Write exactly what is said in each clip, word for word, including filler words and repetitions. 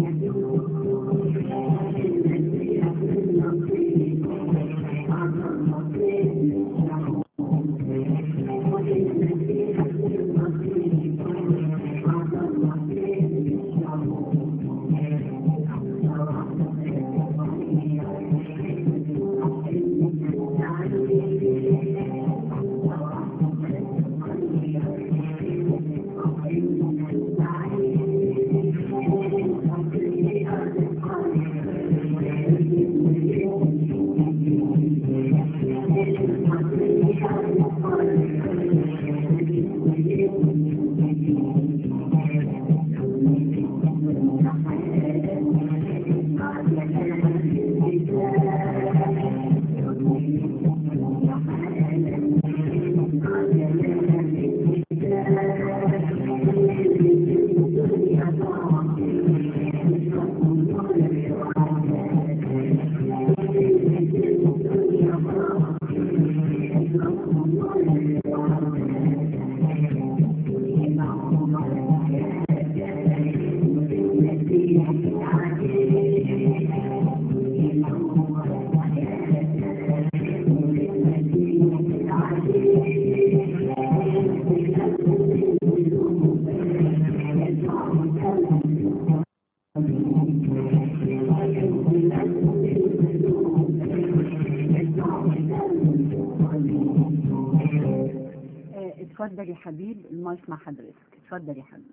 اتفضل يا حبيب، المايك مع حضرتك. اتفضل يا حبيب.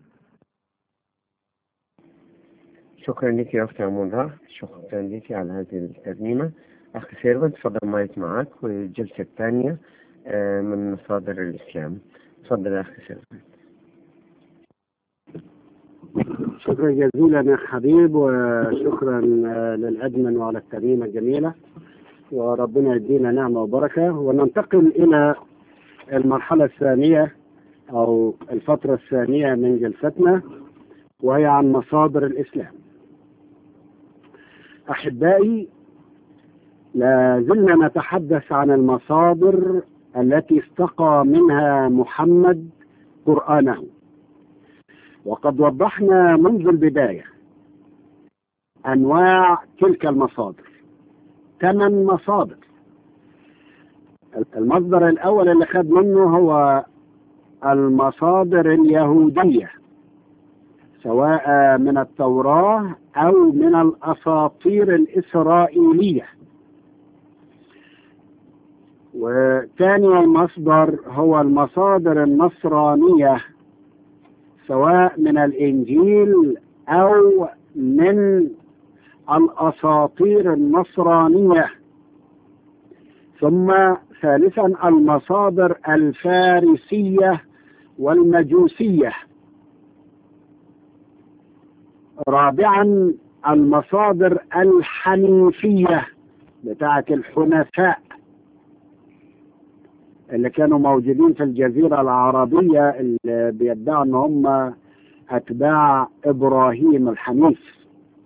شكرا لك يا أختي منى، شكرا لك على هذه الترنيمة. أخي سيرفن تفضل، المايك معك والجلسة الثانية من مصادر الإسلام. تفضل يا أخي سيرفن. شكرا جزيلا يا حبيب، وشكرا للأدمن وعلى الترنيمة الجميلة، وربنا يدينا نعمة وبركة. وننتقل إلى المرحلة الثانية أو الفترة الثانية من جلستنا، وهي عن مصادر الإسلام. أحبائي، لا زلنا نتحدث عن المصادر التي استقى منها محمد قرآنه، وقد وضحنا منذ البداية أنواع تلك المصادر. ثمان مصادر. المصدر الأول اللي خد منه هو المصادر اليهودية، سواء من التوراة أو من الأساطير الإسرائيلية. وثاني مصدر هو المصادر النصرانية، سواء من الإنجيل أو من الأساطير النصرانية. ثم ثالثا المصادر الفارسية والمجوسية. رابعا المصادر الحنيفية بتاعة الحنفاء اللي كانوا موجودين في الجزيرة العربية، اللي بيدعوا ان هم اتباع ابراهيم الحنيف.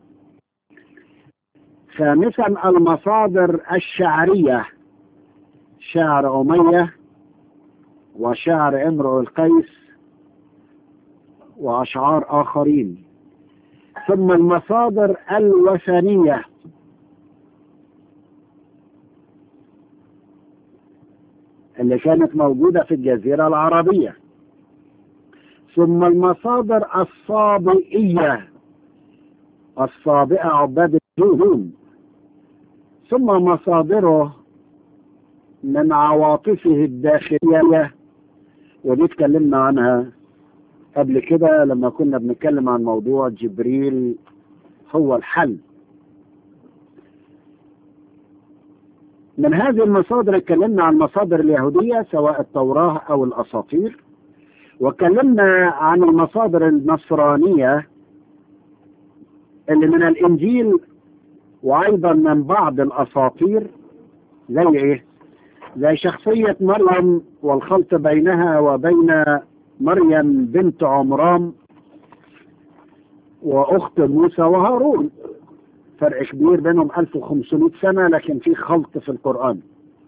خامسا المصادر الشعرية، شعر أمية وشعر امرؤ القيس وأشعار آخرين. ثم المصادر الوثنية، اللي كانت موجودة في الجزيرة العربية. ثم المصادر الصابئية، الصابئة عباد الدين. ثم مصادره من عواطفه الداخلية، ودي اتكلمنا عنها قبل كده لما كنا بنتكلم عن موضوع جبريل هو الحل. من هذه المصادر اتكلمنا عن المصادر اليهودية سواء التوراة أو الأساطير، واتكلمنا عن المصادر النصرانية اللي من الإنجيل وأيضا من بعض الأساطير. زي إيه؟ زي شخصية مريم والخلط بينها وبين مريم بنت عمران وأخت موسى وهارون، فرق كبير بينهم ألف وخمسمائة سنة، لكن في خلط في القرآن.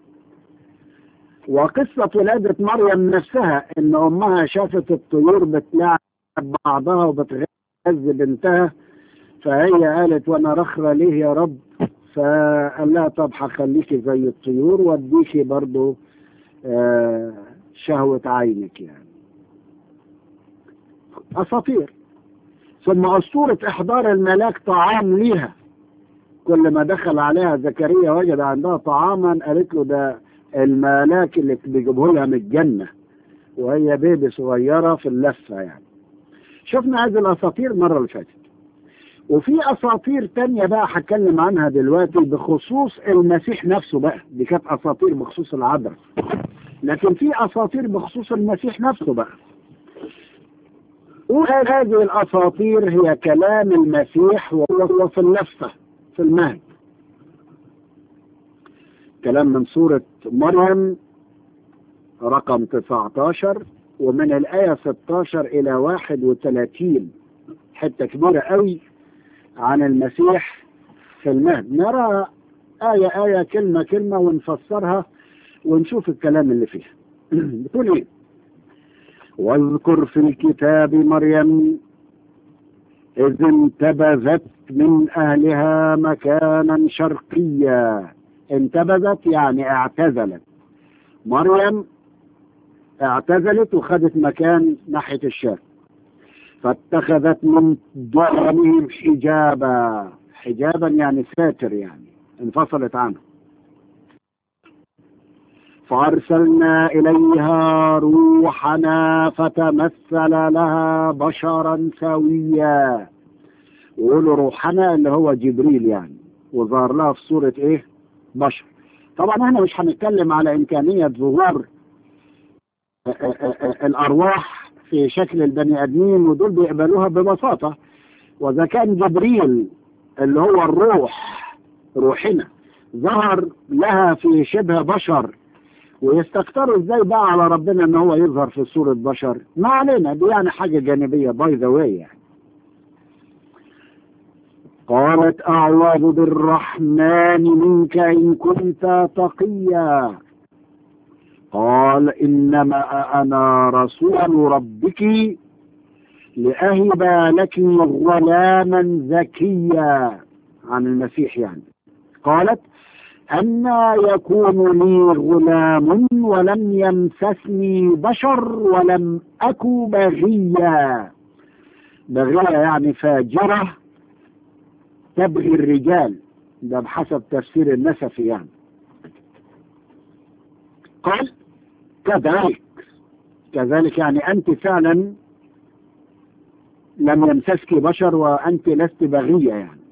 وقصة ولادة مريم نفسها، إن أمها شافت الطيور بتلعب بعضها وبتغذي بنتها، فهي قالت وانا رخرة ليه يا رب؟ فقال لها طب هخليكي زي الطيور واديكي برضو آه شهوة عينك يعني. أساطير. ثم أسطورة إحضار الملاك طعام ليها، كل ما دخل عليها زكريا وجد عندها طعاما، قالت له ده الملاك اللي بيجيبه لها من الجنة وهي بيبي صغيرة في اللفة يعني. شفنا هذه الأساطير المرة اللي فاتت. وفي أساطير تانية بقى هتكلم عنها دلوقتي بخصوص المسيح نفسه بقى. دي كانت أساطير بخصوص العذراء، لكن في أساطير بخصوص المسيح نفسه بقى. وهذه الأساطير هي كلام المسيح وهو في اللفة في المهد. كلام من سورة مريم رقم تسعة عشر ومن الآية ستة عشر إلى واحد وثلاثين، حتة كبيرة قوي عن المسيح في المهد. نرى آية آية كلمة كلمة ونفسرها ونشوف الكلام اللي فيها. بتقول إيه؟ واذكر في الكتاب مريم إذ انتبذت من أهلها مكانا شرقيا. انتبذت يعني اعتزلت. مريم اعتزلت وخدت مكان ناحية الشرق. فاتخذت من دونهم حجابا. حجابا يعني ساتر، يعني انفصلت عنه. فأرسلنا إليها روحنا فتمثل لها بشرا سويا. ويقولوا روحنا اللي هو جبريل يعني، وظهر لها في صورة ايه؟ بشر. طبعا احنا مش هنتكلم على إمكانية ظهور الأرواح في شكل البني آدمين، ودول بيقبلوها ببساطة. وإذا كان جبريل اللي هو الروح روحنا ظهر لها في شبه بشر، ويستكتروا ازاي بقى على ربنا ان هو يظهر في صورة بشر؟ ما علينا، دي يعني حاجة جانبية باي ذا واي يعني. قالت أعوذ بالرحمن منك إن كنت تقيا. قال إنما أنا رسول ربك لأهب لك غلاما زكيا. عن المسيح يعني. قالت أما يكون لي غلام ولم يمسسني بشر ولم أك بغيا. بغيا يعني فاجرة تبغي الرجال، ده بحسب تفسير النسفي يعني. قال كذلك. كذلك يعني أنت فعلا لم يمسسك بشر وأنت لست بغية يعني.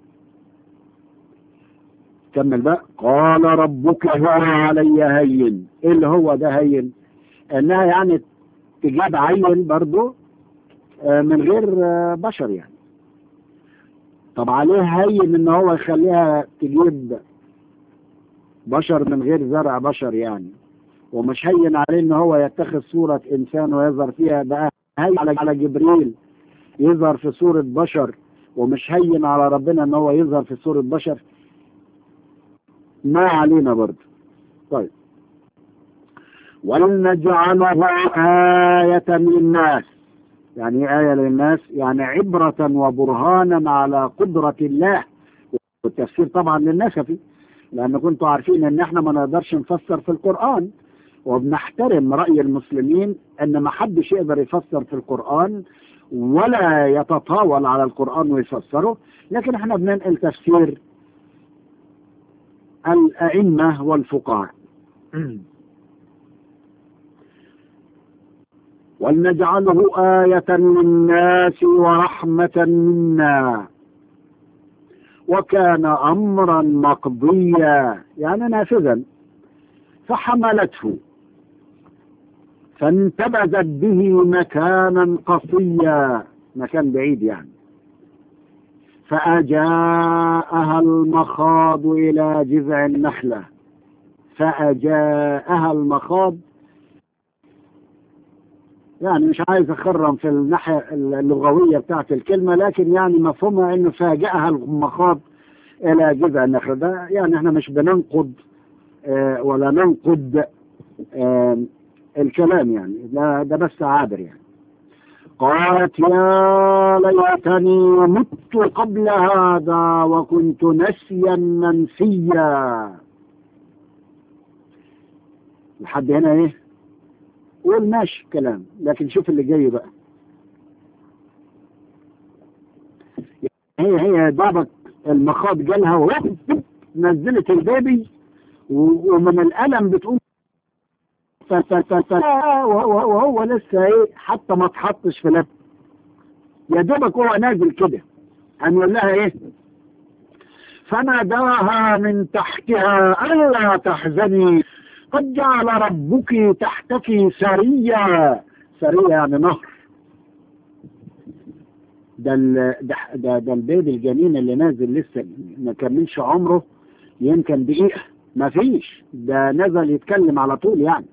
كمل بقى. قال ربك هو علي هين. ايه اللي هو ده هين؟ انها يعني تجاب عين برضو من غير بشر يعني. طب عليه هين ان هو يخليها تجيب بشر من غير زرع بشر يعني، ومش هين عليه ان هو يتخذ صورة انسان ويظهر فيها. بقى هين على جبريل يظهر في صورة بشر، ومش هين على ربنا ان هو يظهر في صورة بشر. ما علينا برضه. طيب. ولنجعله آية للناس. يعني آية للناس يعني عبرة وبرهانا على قدرة الله. والتفسير طبعا للنسفي، لأن كنتوا عارفين ان احنا ما نقدرش نفسر في القرآن، وبنحترم رأي المسلمين ان ما حدش يقدر يفسر في القرآن ولا يتطاول على القرآن ويفسره، لكن احنا بننقل تفسير الأئمة والفقهاء. ولنجعله آية للناس ورحمة منا وكان أمرا مقضيا، يعني نافذا. فحملته فانتبذت به مكانا قصيا، مكان بعيد يعني. فأجاءها المخاض إلى جذع النخلة. فأجاءها المخاض يعني مش عايز أخرم في الناحية اللغوية بتاعت الكلمة، لكن يعني مفهومها إنه فاجأها المخاض إلى جذع النخلة. ده يعني إحنا مش بننقض آه ولا ننقض آه الكلام يعني، ده, ده بس عابر يعني. قالت يا ليتني مت قبل هذا وكنت نسيا منسيا. لحد هنا ايه؟ قول ماشي كلام، لكن شوف اللي جاي بقى. هي هي دابت المخاض جالها نزلت البيبي ومن الألم بتقوم وهو لسه ايه حتى ما اتحطش في لب، يا دوبك هو نازل كده قام يقول لها ايه؟ فناداها من تحتها ألا تحزني قد جعل ربك تحتك سريا. سريا يعني نهر. ده ده ده, ده البيبي الجنين اللي نازل لسه ما كملش عمره يمكن دقيقة، ما فيش، ده نزل يتكلم على طول يعني.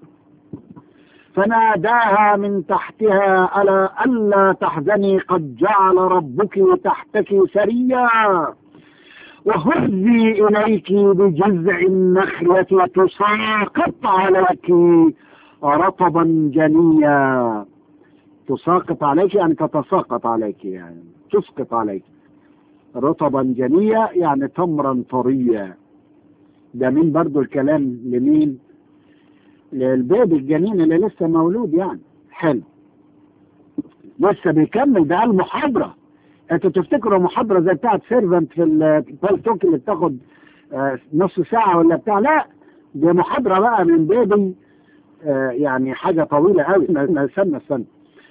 فناداها من تحتها ألا ألا تحزني قد جعل ربك تحتك سريا وهزي إليك بجذع النخلة تساقط عليك رطبا جنيا. تساقط عليك يعني تتساقط عليك، يعني تسقط عليك. رطبا جنيا يعني تمرا طريا. ده مين برضو الكلام؟ لمين؟ للبيبي الجنين اللي لسه مولود يعني. حلو، لسه بيكمل. ده المحاضرة. انتوا تفتكروا محاضرة زي بتاعت سيرفنت في البالتوك اللي بتاخد آه نص ساعة ولا بتاع؟ لا، دي محاضرة بقى من بيبي آه يعني حاجة طويلة قوي. استنى استنى.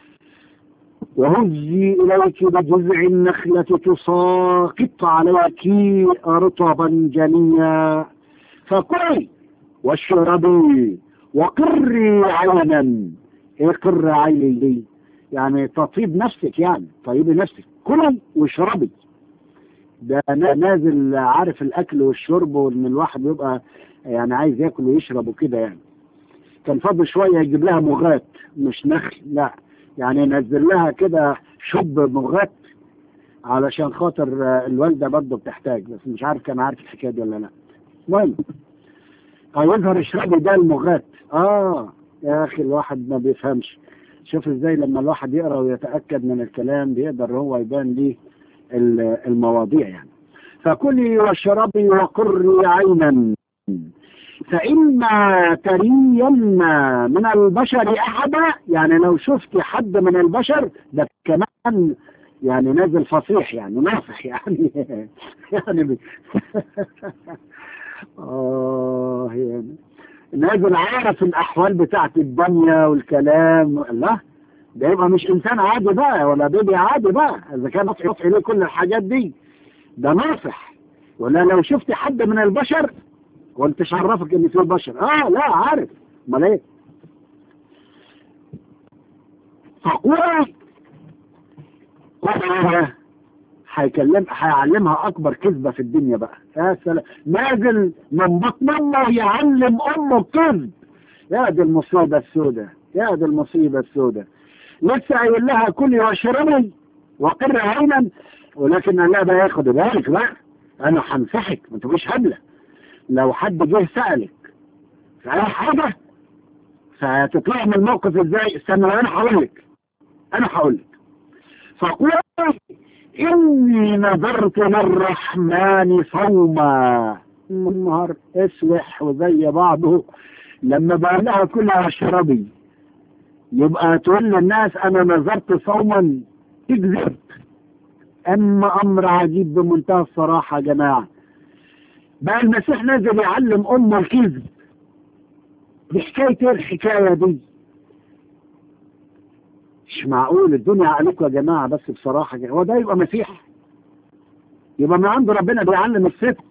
وهزي إليك بجذع النخلة تساقط عليك رطبا جنيا فكلي واشربي وقري عينا. ايه قر عيني دي؟ يعني تطيب نفسك، يعني طيبي نفسك. كلي واشربي. ده نازل عارف الاكل والشرب، وان الواحد يبقى يعني عايز ياكل ويشرب وكده يعني. كان فاضل شويه يجيب لها مغات مش نخل، لا يعني نزل لها كده شب مغات علشان خاطر الوالده برضه بتحتاج، بس مش عارف كان عارف الحكايه دي ولا لا. المهم يظهر اشربي ده المغات. اه يا اخي الواحد ما بيفهمش. شوف ازاي لما الواحد يقرا ويتاكد من الكلام بيقدر هو يبان ليه المواضيع يعني. فكلي واشربي وقري عينا فإما ترين من البشر أحدا. يعني لو شفت حد من البشر، ده كمان يعني نازل فصيح يعني ناصح يعني يعني بي... آه يعني نازل عارف الأحوال بتاعت الدنيا والكلام. الله، ده يبقى مش إنسان عادي بقى ولا بيبي عادي بقى إذا كان نصح إليه كل الحاجات دي. ده ناصح. ولا لو شفت حد من البشر وانت عرفك ان في بشر؟ اه لا عارف، امال ايه؟ فقوله قوله هيكلم هيعلمها اكبر كذبه في الدنيا بقى. يا سلام، نازل من بطن الله يعلم امه الكذب. يا دي المصيبه السوداء، يا دي المصيبه السوداء. لسه قايل لها كلي واشربي وقري عينا، ولكن لا بقى ياخد بالك بقى، انا هنصحك ما تبقيش هبله. لو حد جه سألك في أي حاجة فتطلع من الموقف ازاي؟ استنى انا هقول لك انا هقول لك فقول اني نذرت للرحمن صوما. النهار اسوح وزي بعضه. لما بقى لها كلها اشربي يبقى تقول للناس انا نذرت صوما؟ تكذب. اما امر عجيب بمنتهى الصراحة يا جماعة. بقى المسيح نازل يعلم امه الكذب. دي حكاية ايه الحكاية دي؟ مش معقول الدنيا عليكم يا جماعة. بس بصراحة هو ده يبقى مسيح؟ يبقى من عند ربنا بيعلم الصدق.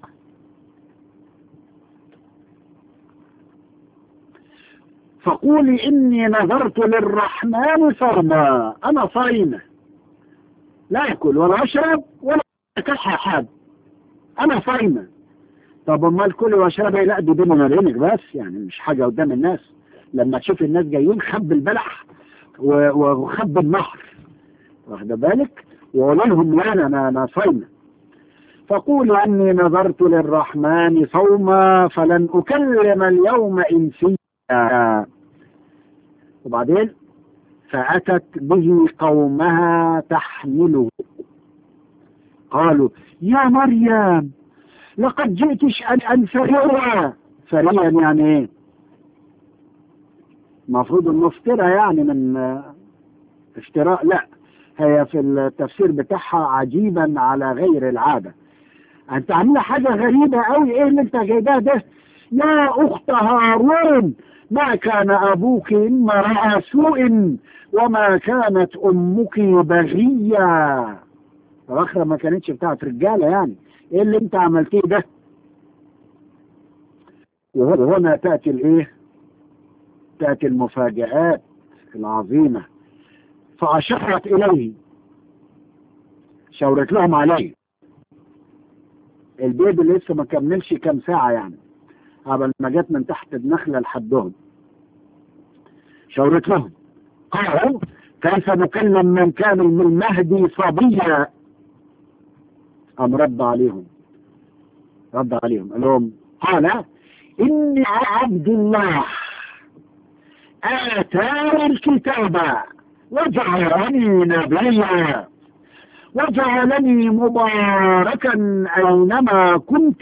فقولي اني نذرت للرحمن صوما. انا صايمة، لا اكل ولا اشرب ولا اكحى حد، انا صايمة. طب امال كل واشربي؟ لا دي بيني وبينك بس، يعني مش حاجه قدام الناس. لما تشوف الناس جايين خب البلح وخب النهر، واخد بالك؟ وقول لهم لا انا انا صايمه. فقول اني نذرت للرحمن صوما فلن اكلم اليوم انسيا. وبعدين فأتت به قومها تحمله. قالوا يا مريم لقد جئت شيئا فريا. فريا يعني ايه؟ المفروض المفترى يعني من افتراء، لا، هي في التفسير بتاعها عجيبا على غير العادة. انت عامله حاجة غريبة قوي، ايه اللي انت جايباه ده؟ يا اخت هارون ما كان ابوك امرأ سوء وما كانت امك بغية. الاخرى ما كانتش بتاعت رجالة يعني، ايه اللي انت عملتيه ده؟ وهنا تأتي الايه؟ تأتي المفاجآت العظيمة. فأشارت إليه، شاورت لهم عليه. البيبي اللي لسه ما كملش كام ساعة يعني، قبل ما جت من تحت النخلة لحدهم، شاورت لهم. قالوا كيف نكلم من كان من المهدي صبيا؟ قام رد عليهم رد عليهم قال لهم قال إني عبد الله آتاني الكتاب وجعلني نبيا وجعلني مباركا أينما كنت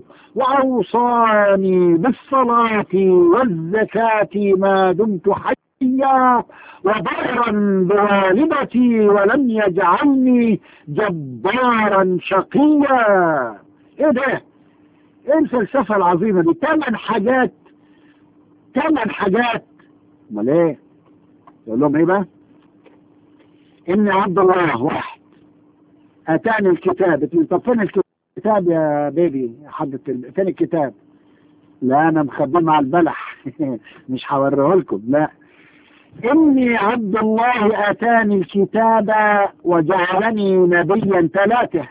وأوصاني بالصلاة والزكاة ما دمت حيا وبرا بوالدتي ولم يجعلني جبارا شقيا. ايه ده؟ ايه الفلسفة العظيمة دي؟ ثمان حاجات ثمان حاجات. امال ايه؟ يقول لهم ايه بقى؟ اني عبد الله واحد اتاني الكتاب. طب فين الكتاب يا بيبي يا حضرة؟ فين الكتاب؟ لا انا مخبيه مع البلح مش هوريه لكم. لا، اني عبد الله اتاني الكتاب وجعلني نبيا. ثلاثة.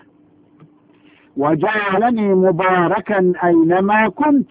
وجعلني مباركا اينما كنت.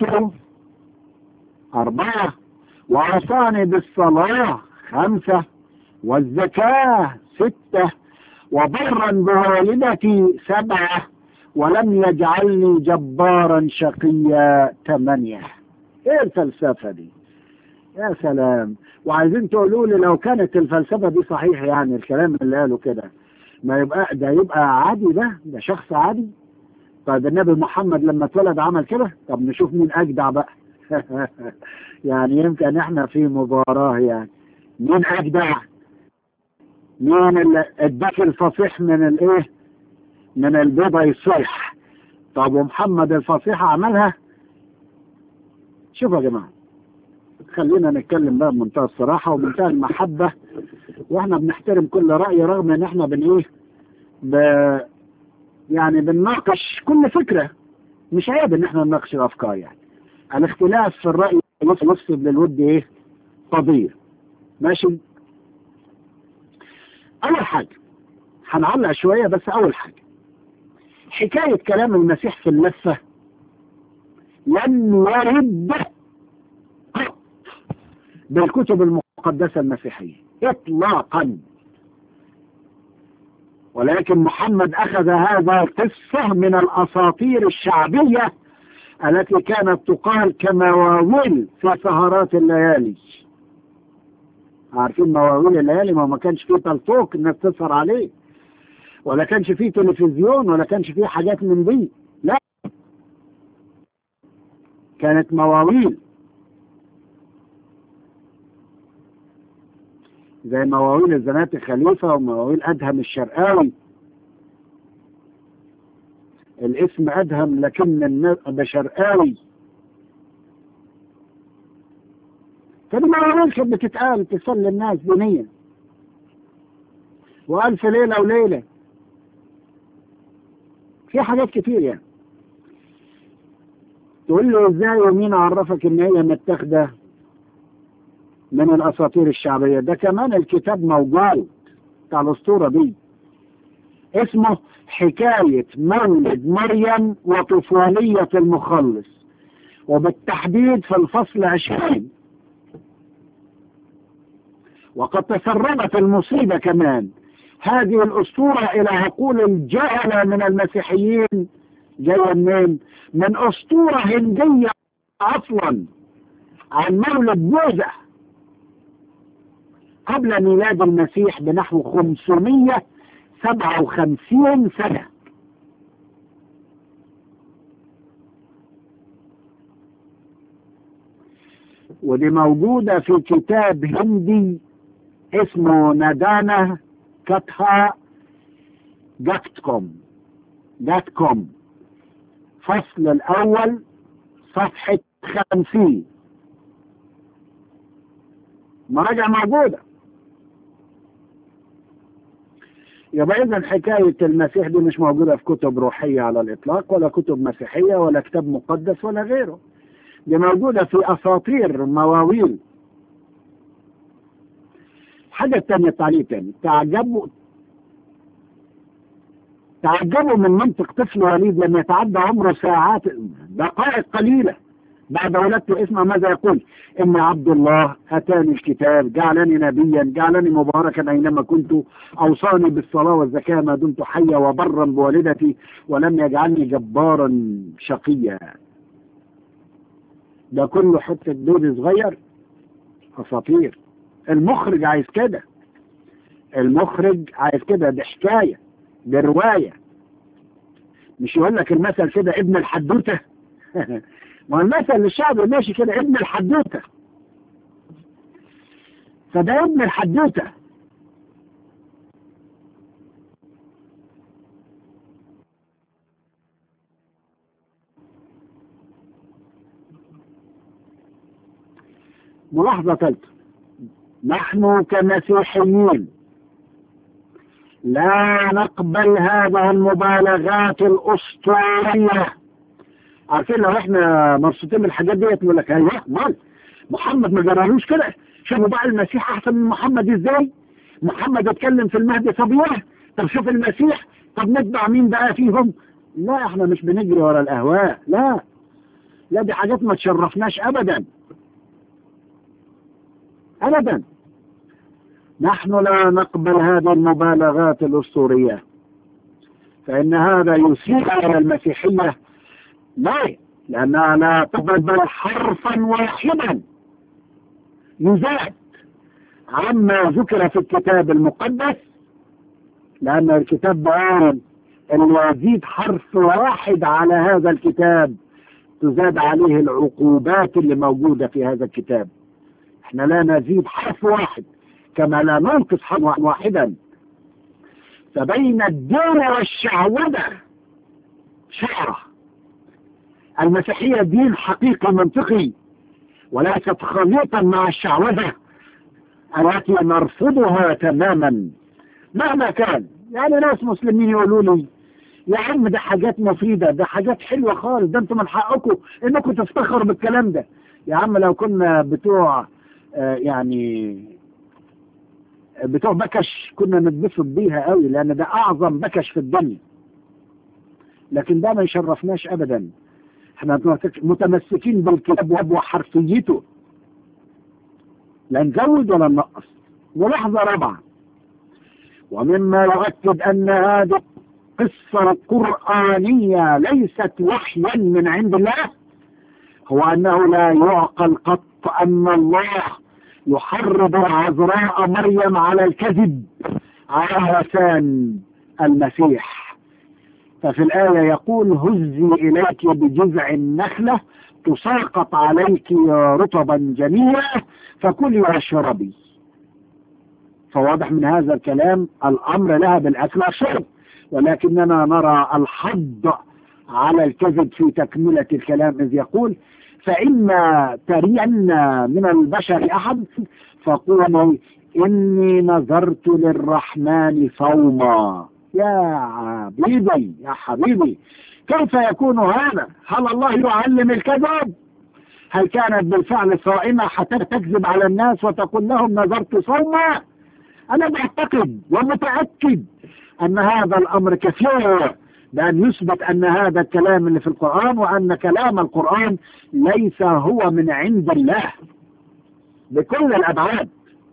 أربعة. وعصاني بالصلاة. خمسة. والزكاة. ستة. وبرا بوالدتي. سبعة. ولم يجعلني جبارا شقيا. ثمانية. ايه الفلسفة دي؟ يا سلام. وعايزين تقولوا لي لو كانت الفلسفة دي صحيح، يعني الكلام اللي قاله كده، ما يبقى ده يبقى عادي؟ ده ده شخص عادي؟ طيب النبي محمد لما اتولد عمل كده؟ طب نشوف مين اجدع بقى يعني يمكن احنا في مباراة، يعني مين اجدع؟ مين اللي اداك الفصيح من الايه؟ من البيضة يصيح. طب ومحمد الفصيحة عملها؟ شوفوا يا جماعة، خلينا نتكلم بقى بمنتهى الصراحة وبمنتهى المحبة، واحنا بنحترم كل رأي، رغم ان احنا بن ايه ب... يعني بنناقش كل فكرة. مش عيب ان احنا نناقش الافكار، يعني الاختلاف في الرأي يفسد للود ايه؟ قضية. ماشي. اول حاجة هنعلق شوية، بس اول حاجة حكاية كلام المسيح في اللفة لم يرد بالكتب المقدسة المسيحية اطلاقا، ولكن محمد اخذ هذا قصة من الاساطير الشعبية التي كانت تقال كمواويل في سهرات الليالي. عارفين مواويل الليالي؟ ما ما كانش فيه تلتوك الناس تسهر عليه، ولا كانش فيه تلفزيون، ولا كانش فيه حاجات من دي، لا، كانت مواويل زي مواويل الزنات الخليفة ومواويل أدهم الشرقاوي. الاسم أدهم لكن ده شرقاوي. فالمواويل كانت بتتقال تصلي الناس دينيا، وألف ليلة وليلة، في حاجات كتير. يعني تقول له ازاي ومين عرفك ان هي متاخده من الاساطير الشعبيه؟ ده كمان الكتاب موجود بتاع الاسطوره دي، اسمه حكايه مولد مريم وطفوليه المخلص، وبالتحديد في الفصل عشرين. وقد تسربت المصيبه كمان هذه الاسطوره الى عقول الجهله من المسيحيين. جايه منين؟ من اسطوره هنديه اصلا عن مولد بوذا. قبل ميلاد المسيح بنحو خمسمائة وسبعة وخمسين سنة. ودي موجودة في كتاب هندي اسمه ندانا كتها جاتكم جاتكم فصل الأول صفحة خمسين، مراجع موجودة. يبقى إذن حكاية المسيح دي مش موجودة في كتب روحية على الإطلاق، ولا كتب مسيحية، ولا كتاب مقدس، ولا غيره. دي موجودة في أساطير مواويل. حاجة تانية، تعليق تاني، تعجبوا تعجبوا من منطق طفل وليد لما يتعدى عمره ساعات دقائق قليلة بعد ولادته اسمع ماذا يقول: إن عبد الله أتاني الكتاب، جعلني نبيا، جعلني مباركا أينما كنت، أوصاني بالصلاة والزكاة ما دمت حيا، وبرا بوالدتي، ولم يجعلني جبارا شقيا. ده كله حتة دود صغير، أساطير. المخرج عايز كده، المخرج عايز كده، دي حكاية، دي رواية. مش يقول لك المثل كده ابن الحدوتة ما المثل الشعبي ماشي كده، ابن الحدوتة. فده ابن الحدوتة. ملاحظة ثالثة: نحن كمسيحيين لا نقبل هذه المبالغات الأسطورية. عارفين لو احنا مبسوطين من الحاجات ديت نقول لك ايوه مال محمد ما جرالوش كده، شوفوا بقى المسيح احسن من محمد ازاي، محمد اتكلم في المهدي طبيعي، طب شوف المسيح، طب نتبع مين بقى فيهم؟ لا، احنا مش بنجري ورا الاهواء، لا لا، دي حاجات ما تشرفناش ابدا ابدا. نحن لا نقبل هذه المبالغات الأسطورية، فإن هذا يسيء على المسيحية. لا، لأنها لا تقبل حرفا واحدا يزاد عما ذكر في الكتاب المقدس، لأن الكتاب بيان أن يزيد حرف واحد على هذا الكتاب تزاد عليه العقوبات اللي موجودة في هذا الكتاب. احنا لا نزيد حرف واحد كما لا ننقص حرفا واحدا. فبين الدين والشعوذة شعرة. المسيحية دين حقيقي منطقي، وليست خليطا مع الشعوذة التي نرفضها تماما مهما كان. يعني ناس مسلمين يقولوا لي يا عم ده حاجات مفيدة، ده حاجات حلوة خالص، ده انتم من حقكم انكم تفتخروا بالكلام ده. يا عم لو كنا بتوع آه يعني بتوع بكش كنا نتبسط بيها قوي، لان ده اعظم بكش في الدنيا، لكن ده ما يشرفناش ابدا. احنا متمسكين بالكتاب وحرفيته، لا نزود ولا ننقص. ملاحظة رابعة: ومما يؤكد ان هذه القصة القرآنية ليست وحيا من عند الله هو انه لا يعقل قط ان الله يحرض العذراء مريم على الكذب على لسان المسيح. ففي الآية يقول: هزي إليك بجذع النخلة تساقط عليك رطبا جنيا فكلي واشربي. فواضح من هذا الكلام الأمر لها بالأكل والشرب، ولكننا نرى الحض على الكذب في تكملة الكلام، إذ يقول: فإما ترين من البشر أحد فقولوا إني نذرت للرحمن صوما. يا حبيبي يا حبيبي، كيف يكون هذا؟ هل الله يعلم الكذب؟ هل كانت بالفعل صائمة حتى تكذب على الناس وتقول لهم نذرت صوما؟ أنا بعتقد ومتأكد أن هذا الأمر كثير، بأن يثبت أن هذا الكلام اللي في القرآن وأن كلام القرآن ليس هو من عند الله بكل الأبعاد.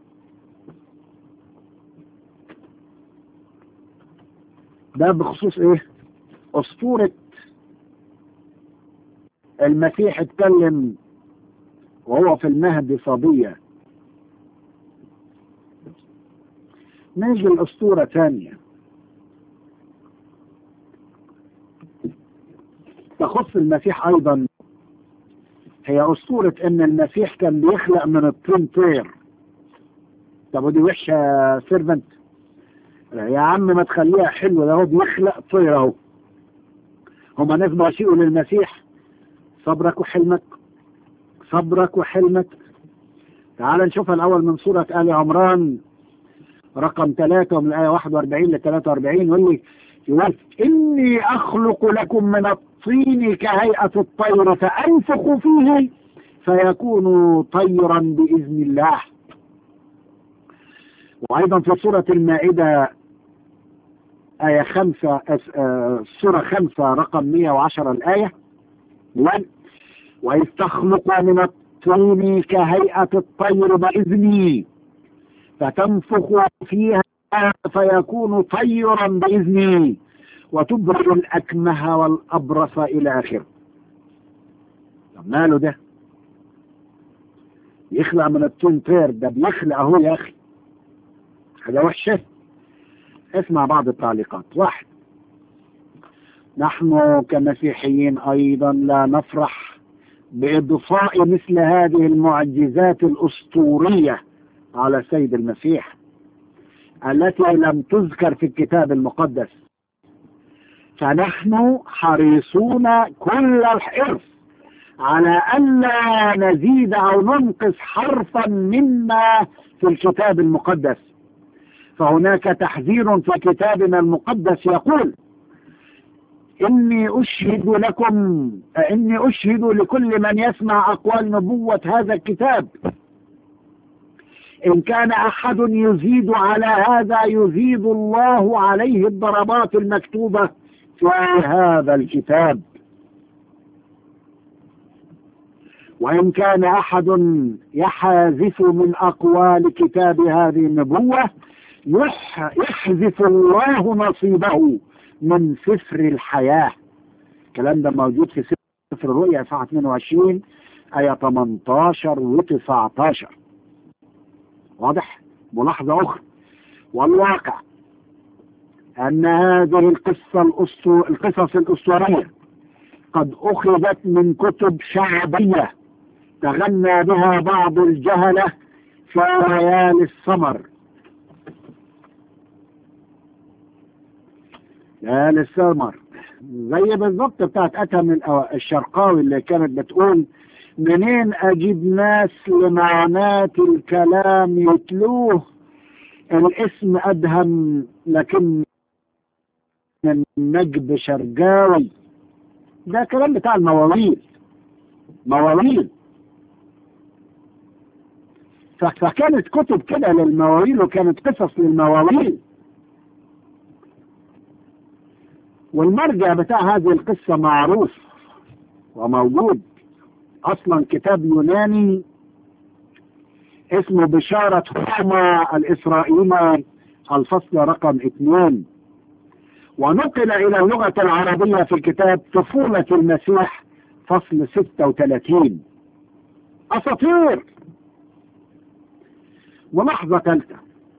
ده بخصوص إيه؟ أسطورة المسيح اتكلم وهو في المهد صبية. نيجي الأسطورة ثانية تخص المسيح أيضا، هي أسطورة إن المسيح كان بيخلق من الطين طير. طب ودي وحشة سيرفنت؟ يا عم ما تخليها حلوة، ده هو بيخلق طير اهو. هما ناس بيشيئوا للمسيح صبرك وحلمك، صبرك وحلمك. تعال نشوفها الأول من سورة آل عمران رقم ثلاثة ومن الآية واحد وأربعين ل ثلاثة وأربعين، يقول لي يقول إني أخلق لكم من الطين كهيئة الطير فأنفخ فيه فيكون طيرا بإذن الله. وأيضا في سورة المائدة آية خمسة، سورة خمسة رقم مئة وعشرة الآية، وإذ تخلق من الطين كهيئة الطير بإذني فتنفخ فيها فيكون طيرا بإذني وتبرئ الأكمه والأبرص إلى آخره. طب ماله ده؟ يخلق من الطين طير، ده بيخلق أهو يا أخي، حاجة وحشة. اسمع بعض التعليقات. واحد، نحن كمسيحيين أيضا لا نفرح بإضفاء مثل هذه المعجزات الأسطورية على السيد المسيح التي لم تذكر في الكتاب المقدس، فنحن حريصون كل الحرص على أن لا نزيد أو ننقص حرفا مما في الكتاب المقدس. فهناك تحذير في كتابنا المقدس يقول: إني أشهد لكم إني أشهد لكل من يسمع أقوال نبوة هذا الكتاب، إن كان أحد يزيد على هذا يزيد الله عليه الضربات المكتوبة في هذا الكتاب، وإن كان أحد يحذف من أقوال كتاب هذه النبوة يحذف الله نصيبه من سفر الحياة. الكلام ده موجود في سفر الرؤيا صفحة اثنين وعشرين آية ثمانية عشر و تسعة عشر. واضح؟ ملاحظة أخرى، والواقع أن هذه القصة الأسطو... القصص الأسطورية قد أخذت من كتب شعبية تغنى بها بعض الجهلة في ليالي السمر. ليالي السمر زي بالضبط بتاعت أتم الشرقاوي اللي كانت بتقول: منين أجيب ناس لمعنات الكلام يتلوه، الاسم أدهم لكن النجب شرقاوي. ده كلام بتاع المواويل، مواويل. فكانت كتب كده للمواويل وكانت قصص للمواويل. والمرجع بتاع هذه القصة معروف وموجود، أصلا كتاب يوناني اسمه بشارة حما الإسرائيلي الفصل رقم اثنين، ونقل إلى اللغة العربية في كتاب طفولة المسيح فصل ستة وثلاثين. أساطير. ملاحظة ثالثة،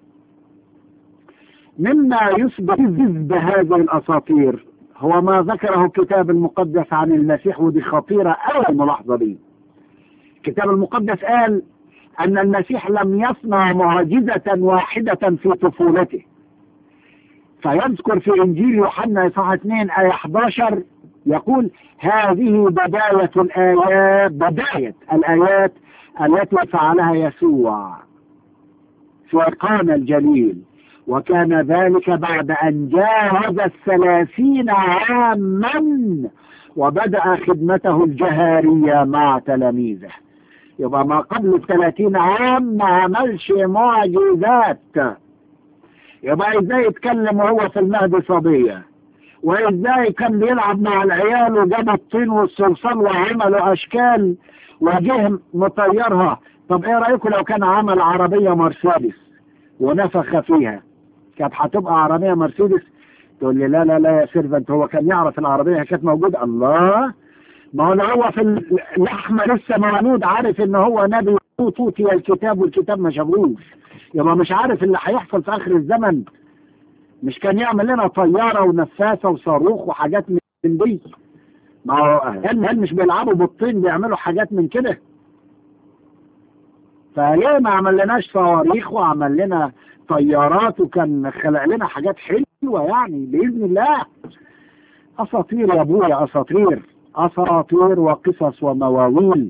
مما يثبت بهذه الأساطير هو ما ذكره الكتاب المقدس عن المسيح، ودي خطيرة أوي الملاحظة دي. الكتاب المقدس قال أن المسيح لم يصنع معجزة واحدة في طفولته، فيذكر في إنجيل يوحنا إصحاح اثنين آية أحد عشر يقول: هذه بداية الآيات بداية الآيات التي فعلها يسوع في قانا الجليل، وكان ذلك بعد أن جاوز الثلاثين عاما وبدأ خدمته الجهارية مع تلاميذه. يبقى ما قبل الثلاثين عام ما عملش معجزات. يبقى ازاي يتكلم وهو في المهد صبية؟ وازاي كان بيلعب مع العيال وجاب الطين والصلصال وعملوا اشكال وجه مطيرها؟ طب ايه رأيكم لو كان عمل عربية مرسيدس ونفخ فيها، كانت هتبقى عربية مرسيدس؟ تقول لي لا لا لا يا سيرفنت، هو كان يعرف العربية كانت موجودة؟ الله، ما هو هو في اللحمة لسه مولود عارف ان هو نبي توتي الكتاب والكتاب ما شافوش. يبقى مش عارف اللي هيحصل في آخر الزمن؟ مش كان يعمل لنا طيارة ونفاسة وصاروخ وحاجات من دي؟ ما هو هل هل مش بيلعبوا بالطين بيعملوا حاجات من كده؟ فليه ما عمل لناش صواريخ وعمل لنا طيارات وكان خلق لنا حاجات حلوة يعني بإذن الله؟ أساطير يا أبويا، أساطير أساطير وقصص ومواويل.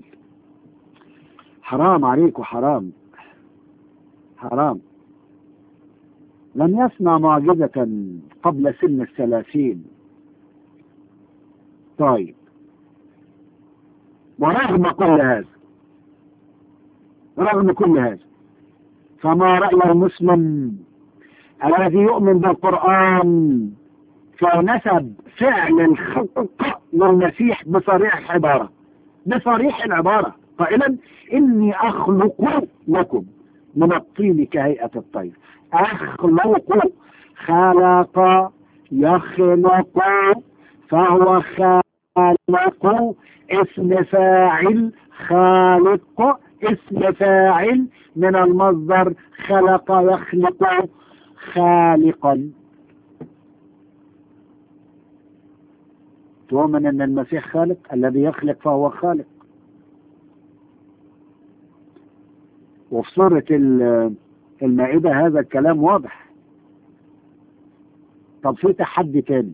حرام عليك وحرام حرام. لم يصنع معجزة قبل سن الثلاثين. طيب، ورغم كل هذا رغم كل هذا فما رأي المسلم الذي يؤمن بالقرآن في نسب فعل الخلق للمسيح بصريح العبارة بصريح العبارة قائلا إني أخلق لكم من الطين كهيئة الطير. أخلق، خلق يخلق، فهو خالق، اسم فاعل، خالق اسم فاعل من المصدر خلق يخلق خالقا. تؤمن أن المسيح خالق؟ الذي يخلق فهو خالق. وفي سورة المائدة هذا الكلام واضح. طب في تحدي تاني،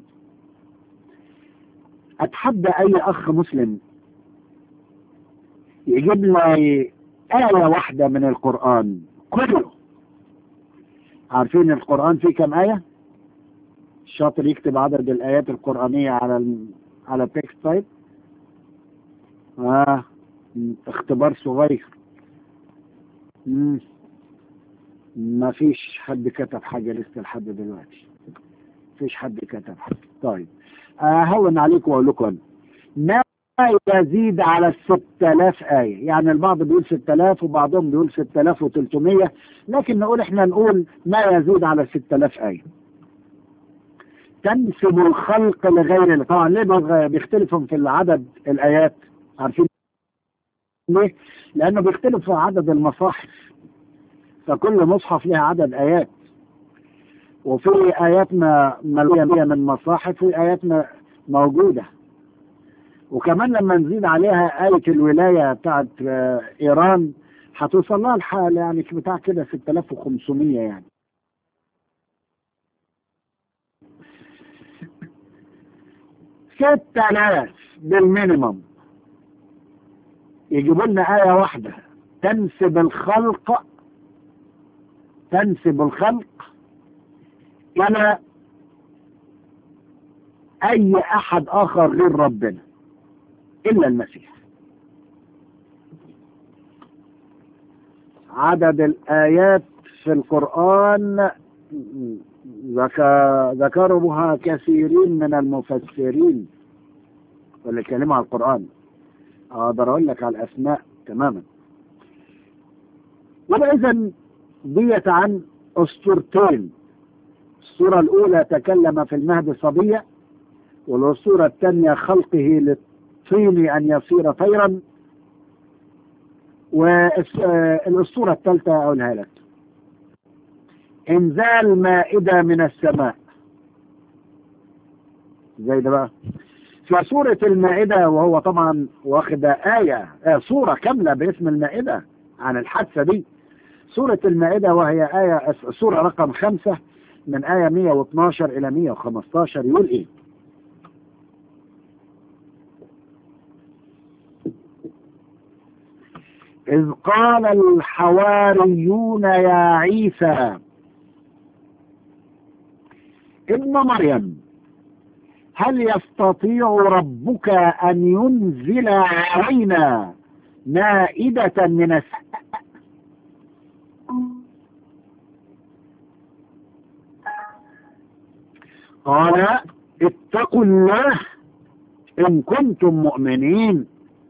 أتحدى أي أخ مسلم يجيب لي آية واحدة من القرآن كله. عارفين القرآن فيه كم آية؟ الشاطر يكتب عدد الآيات القرآنية على ال... على التكست تايب. آه اختبار صغير. مم. ما فيش حد كتب حاجة لسه لحد دلوقتي. فيش حد كتب حاجة. طيب أهون عليكم وأقول لكم ما يزيد على الستة آلاف آية. يعني البعض بيقول ستة آلاف وبعضهم بيقول ستة آلاف وثلاثمية، لكن نقول احنا نقول ما يزيد على ستة آلاف آية تنسب الخلق لغير الله. طبعا ليه بيختلفوا في العدد الآيات؟ عارفين ليه؟ لأنه بيختلف في عدد المصاحف، فكل مصحف لها عدد آيات، وفي آيات ما مليئة من مصاحف وفي آيات ما موجودة. وكمان لما نزيد عليها آية الولاية بتاعت إيران هتوصل لها الحال يعني بتاع كده ستة آلاف وخمسمية يعني. ستة آلاف بالمينيمم يجيبوا لنا آية واحدة تنسب الخلق تنسب الخلق إلى أي أحد آخر غير ربنا إلا المسيح. عدد الآيات في القرآن ذكرها كثيرين من المفسرين واللي كلموا على القرآن. أقدر أقول لك على الأسماء تماما. وإذن ديت عن أسطورتين. السورة الأولى تكلم في المهد صبية، والأسطورة الثانية خلقه للطين أن يصير طيرا، والأسطورة الثالثة أقولها لك إنزال مائدة من السماء. زي ده بقى في سورة المائدة، وهو طبعا واخد آية آه سورة كاملة باسم المائدة عن الحادثة دي. سورة المائدة وهي آية سورة رقم خمسة من آية مئة واثناشر إلى مئة وخمستاشر يقول إيه؟ إذ قال الحواريون يا عيسى ابن مريم هل يستطيع ربك أن ينزل علينا مائدة من السماء؟ قال اتقوا الله إن كنتم مؤمنين.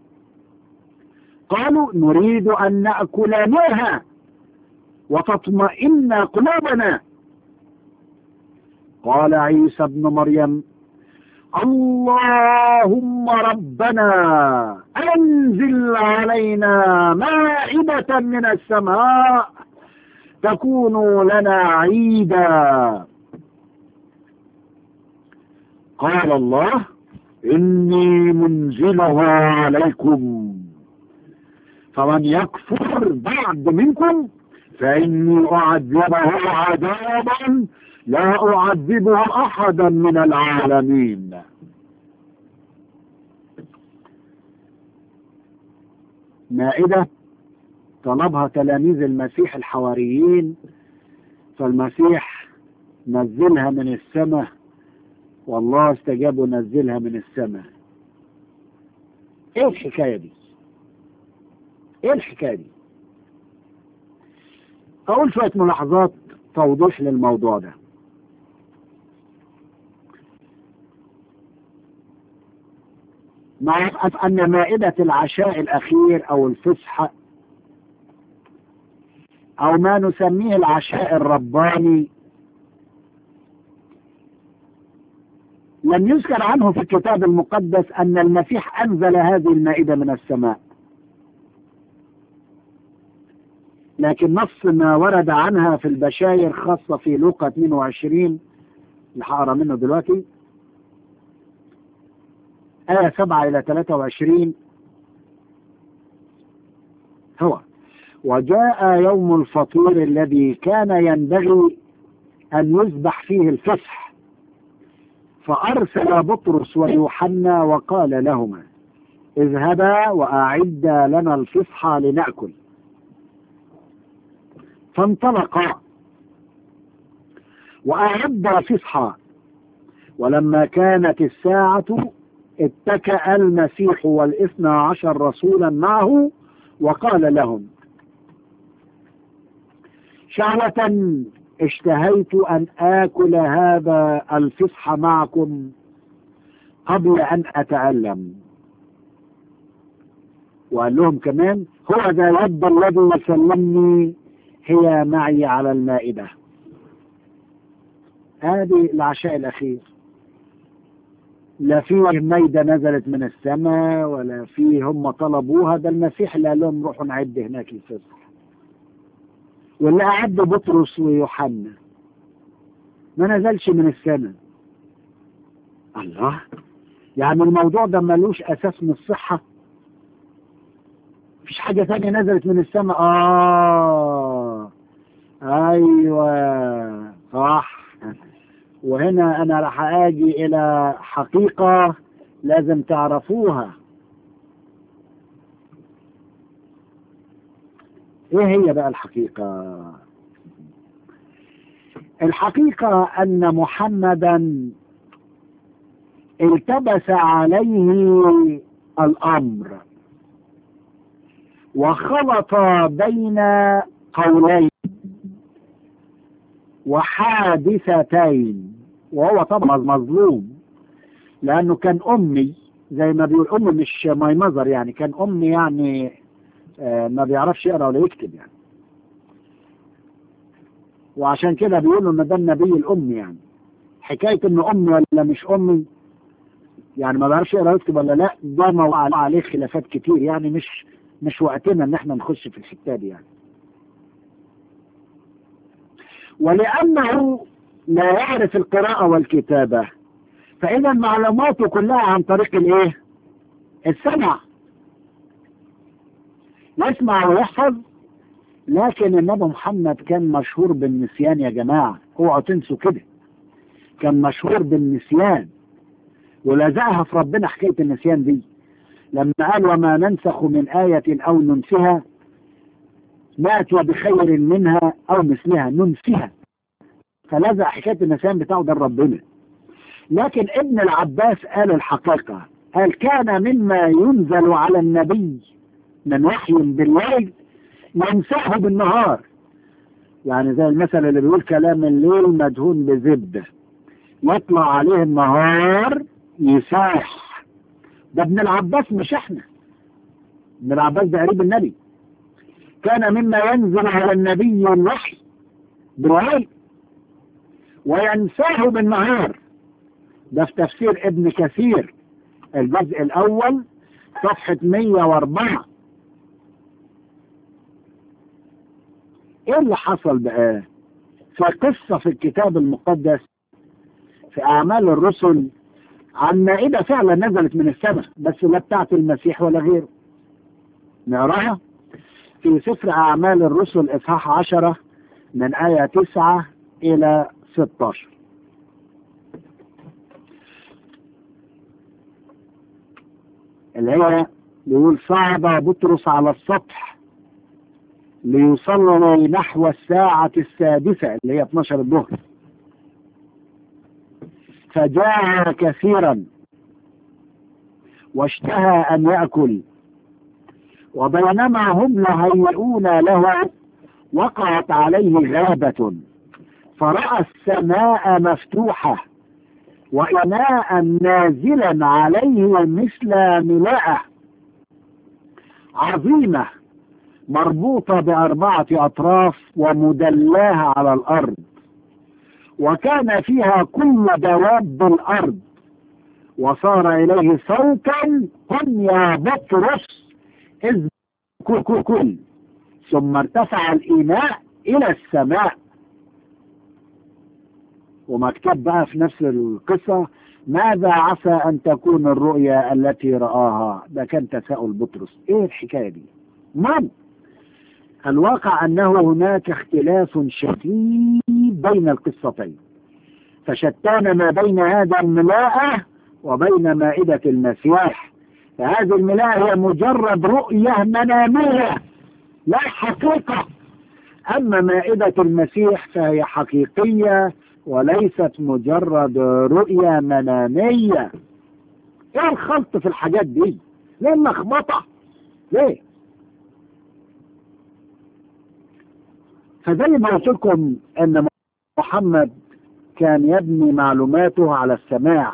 قالوا نريد أن نأكل منها وتطمئن قلوبنا. قال عيسى ابن مريم اللهم ربنا أنزل علينا مائدة من السماء تكون لنا عيدا. قال الله إني منزلها عليكم فمن يكفر بعد منكم فإني أعذبه عذابا لا أعذبه أحدا من العالمين. مائدة طلبها تلاميذ المسيح الحواريين، فالمسيح نزلها من السماء، والله استجاب ونزلها من السماء. ايه الحكاية دي؟ ايه الحكاية دي؟ اقول شوية ملاحظات توضيح للموضوع ده. نعرف ان مائدة العشاء الاخير او الفسحة او ما نسميه العشاء الرباني لم يذكر عنه في الكتاب المقدس ان المسيح انزل هذه المائدة من السماء، لكن نص ما ورد عنها في البشاير خاصة في لوقا اثنين وعشرين اللي هقرا منه دلوقتي آية سبعة إلى ثلاثة وعشرين هو: وجاء يوم الفطير الذي كان ينبغي أن يذبح فيه الفصح، فأرسل بطرس ويوحنا وقال لهما: اذهبا وأعدا لنا الفصح لنأكل. فانطلقا وأعدا الفصح، ولما كانت الساعة اتكأ المسيح والاثنى عشر رسولا معه وقال لهم: شهوة اشتهيت أن آكل هذا الفصح معكم قبل أن أتألم. وقال لهم كمان: هو ذا يد الذي يسلمني هي معي على المائدة. هذه العشاء الأخير، لا فيه مائدة نزلت من السماء ولا فيه هم طلبوها، ده المسيح اللي قال لهم روحوا نعد هناك الفصح، واللي أعد بطرس ويوحنا، ما نزلش من السماء. الله، يعني الموضوع ده ملوش أساس من الصحة؟ مفيش حاجة ثانية نزلت من السماء؟ آه أيوة صح. وهنا أنا راح أجي إلى حقيقة لازم تعرفوها. إيه هي بقى الحقيقة؟ الحقيقة أن محمدا التبس عليه الأمر وخلط بين قولين وحادثتين، وهو طبعا مظلوم لأنه كان أمي، زي ما بيقول أمي مش ماي مزر، يعني كان أمي يعني آه ما بيعرفش يقرأ ولا يكتب يعني، وعشان كده بيقولوا ان ده النبي الأمي. يعني حكاية انه أمي ولا مش أمي، يعني ما بيعرفش يقرأ ويكتب ولا لا، ده موضوع عليه خلافات كتير، يعني مش مش وقتنا ان احنا نخش في الحتة دي يعني. ولأنه لا يعرف القراءة والكتابة، فإذا معلوماته كلها عن طريق الايه؟ السمع، يسمع ويحفظ. لكن النبي محمد كان مشهور بالنسيان يا جماعة، اوعوا تنسوا كده، كان مشهور بالنسيان، ولزقها في ربنا حكاية النسيان دي لما قال: وما ننسخ من آية أو ننسها نأتي بخير منها أو مثلها، ننسها، فلزق حكاية النسيان بتاعه ده ربنا. لكن ابن العباس قال الحقيقة، قال: كان مما ينزل على النبي من وحي بالليل ينساه بالنهار. يعني زي المثل اللي بيقول: كلام الليل مدهون بزبدة، يطلع عليه النهار يساح. ده ابن العباس مش احنا، ابن العباس ده قريب النبي. كان مما ينزل على النبي الوحي بالليل وينساه بالنهار. ده في تفسير ابن كثير الجزء الأول صفحة مية وأربعة. ايه اللي حصل بقى؟ في قصة في الكتاب المقدس في أعمال الرسل عن مائدة فعلا نزلت من السماء، بس لا بتاعت المسيح ولا غيره. نقراها في سفر أعمال الرسل إصحاح عشرة من آية تسعة إلى ستاشر. اللي هي بيقول: صعد بطرس على السطح ليصلي نحو الساعة السادسة اللي هي اتناشر الظهر، فجاع كثيرا واشتهى أن يأكل، وبينما هم يهيئون له وقعت عليه غابة، فرأى السماء مفتوحة وإناء نازلا عليه مثل ملاءة عظيمة مربوطة بأربعة أطراف ومدلاها على الأرض، وكان فيها كل دواب الأرض، وصار إليه صوتا: قم يا بطرس إذ كل كل كل ثم ارتفع الإناء إلى السماء. ومكتوب بقى في نفس القصة: ماذا عسى أن تكون الرؤيا التي رآها؟ ده كان تساؤل بطرس. إيه الحكاية دي؟ من؟ الواقع أنه هناك اختلاف شديد بين القصتين، فشتان ما بين هذا الملاءة وبين مائدة المسيح. فهذه الملاءة هي مجرد رؤية منامية لا حقيقة، أما مائدة المسيح فهي حقيقية وليست مجرد رؤية منامية. ايه الخلط في الحاجات دي؟ ليه اللخبطة؟ ليه؟ فزي ما قلت لكم ان محمد كان يبني معلوماته على السماع،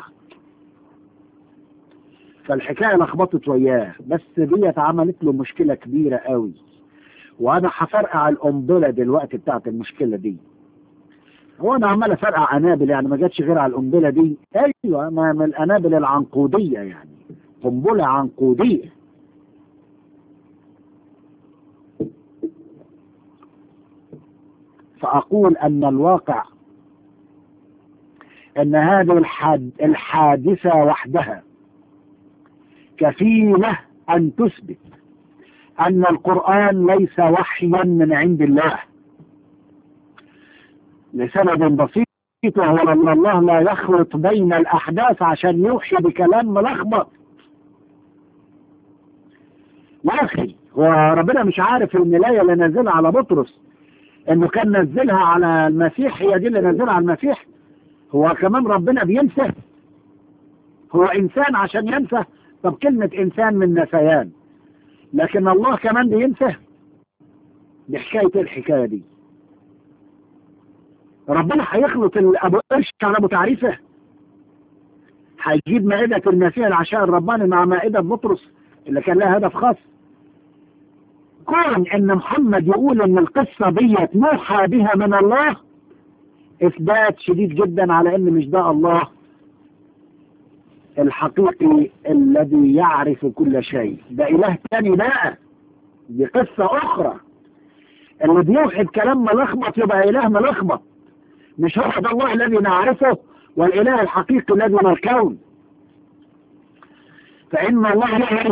فالحكاية لخبطت وياه، بس ديت عملت له مشكلة كبيرة قوي، وانا هفرقع القنبلة دلوقتي بتاعت المشكلة دي. هو انا عمال افرقع قنابل، يعني ما جاتش غير على القنبلة دي؟ ايوه، ما من القنابل العنقودية، يعني قنبلة عنقودية. فاقول ان الواقع ان هذه الحادثة وحدها كفيلة ان تثبت ان القرآن ليس وحيا من عند الله، لسبب بسيط، وهو ان الله لا يخلط بين الاحداث عشان يوحي بكلام ملخبط. يا اخي، هو ربنا مش عارف ان الايه اللي نزلها على بطرس انه كان نزلها على المسيح هي دي اللي نزلها على المسيح؟ هو كمان ربنا بينسى؟ هو انسان عشان ينسى؟ طب كلمة انسان من نسيان، لكن الله كمان بينسى؟ دي حكاية الحكاية دي. ربنا هيخلط ابو قرش على ابو تعريفه؟ هيجيب مائدة المسيح العشاء الرباني مع مائدة بطرس اللي كان لها هدف خاص؟ كون ان محمد يقول ان القصة ديت موحى بها من الله اثبات شديد جدا على ان مش ده الله الحقيقي الذي يعرف كل شيء، ده اله تاني بقى، دي قصة اخرى. اللي بيوحي بكلام ملخبط يبقى اله ملخبط، مش هو ده الله الذي نعرفه والاله الحقيقي الذي من الكون. فان الله يعرف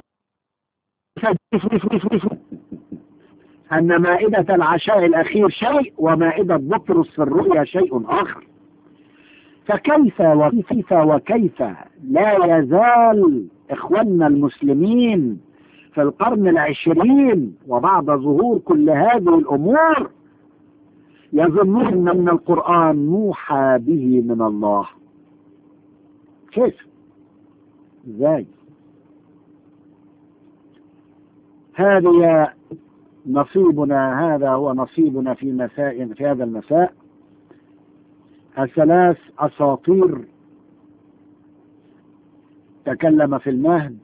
أن مائدة العشاء الأخير شيء ومائدة بطرس في الرؤيا شيء آخر. فكيف وكيف وكيف لا يزال إخواننا المسلمين في القرن العشرين وبعد ظهور كل هذه الأمور يظنون أن القرآن موحى به من الله؟ كيف؟ ازاي؟ هذه نصيبنا، هذا هو نصيبنا في مساء في هذا المساء. الثلاث أساطير: تكلم في المهد،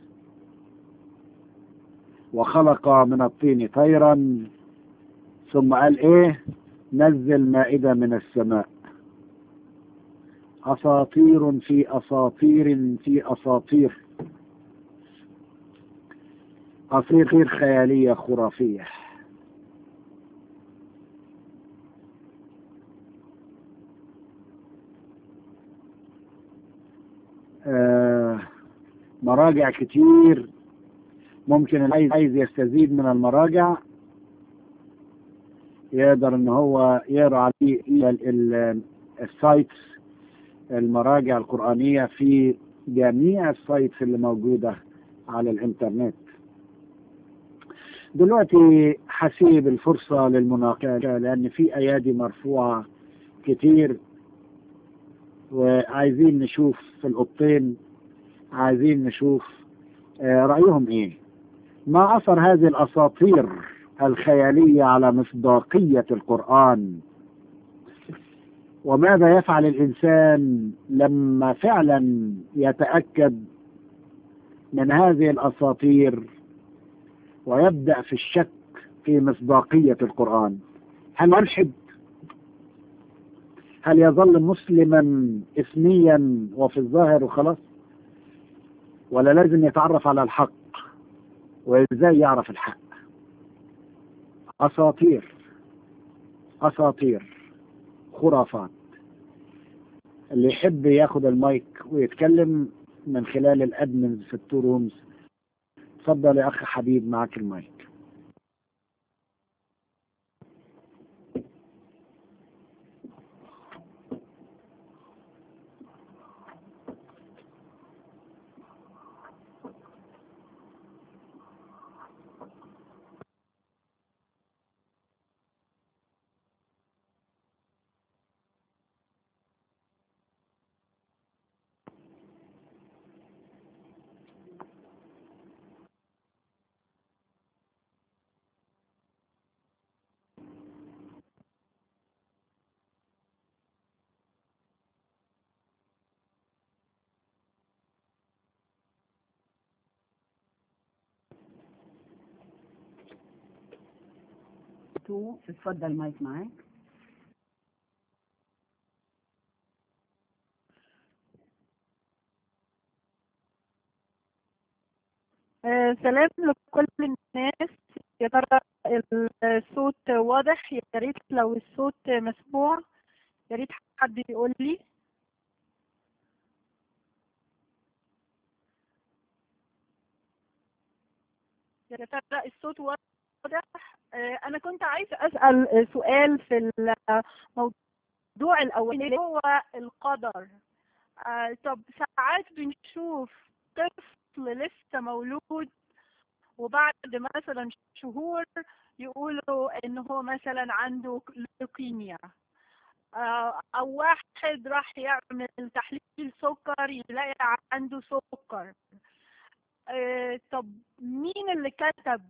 وخلق من الطين طيرا، ثم قال ايه؟ نزل مائدة من السماء. أساطير في أساطير في أساطير، أساطير خيالية خرافية. مراجع كتير. ممكن اللي عايز يستزيد من المراجع يقدر ان هو يقرأ عليه السايتس، المراجع القرآنية في جميع السايتس اللي موجودة على الانترنت. دلوقتي حسيب الفرصة للمناقشة، لأن في أيادي مرفوعة كتير، وعايزين نشوف في القطين، عايزين نشوف رأيهم إيه. ما أثر هذه الأساطير الخيالية على مصداقية القرآن؟ وماذا يفعل الإنسان لما فعلا يتأكد من هذه الأساطير ويبدأ في الشك في مصداقية القرآن؟ هل يلحد؟ هل يظل مسلما اسميا وفي الظاهر وخلاص؟ ولا لازم يتعرف على الحق؟ وإزاي يعرف الحق؟ أساطير أساطير خرافات. اللي يحب ياخد المايك ويتكلم من خلال الادمنز في التو رومز، اتفضل يا اخ حبيب، معك المايك. تو اتفضل المايك معاك. آه، سلام لكل الناس. يا ترى الصوت واضح؟ يا ريت لو الصوت مسموع يا ريت حد يقول لي. يا ترى الصوت واضح؟ آه، انا كنت عايزه اسال سؤال في الموضوع الاولاني اللي هو القدر. آه، طب ساعات بنشوف طفل لسه مولود وبعد مثلا شهور يقولوا ان هو مثلا عنده لوكيميا، او واحد راح يعمل تحليل سكر يلاقي عنده سكر. طب مين اللي كتب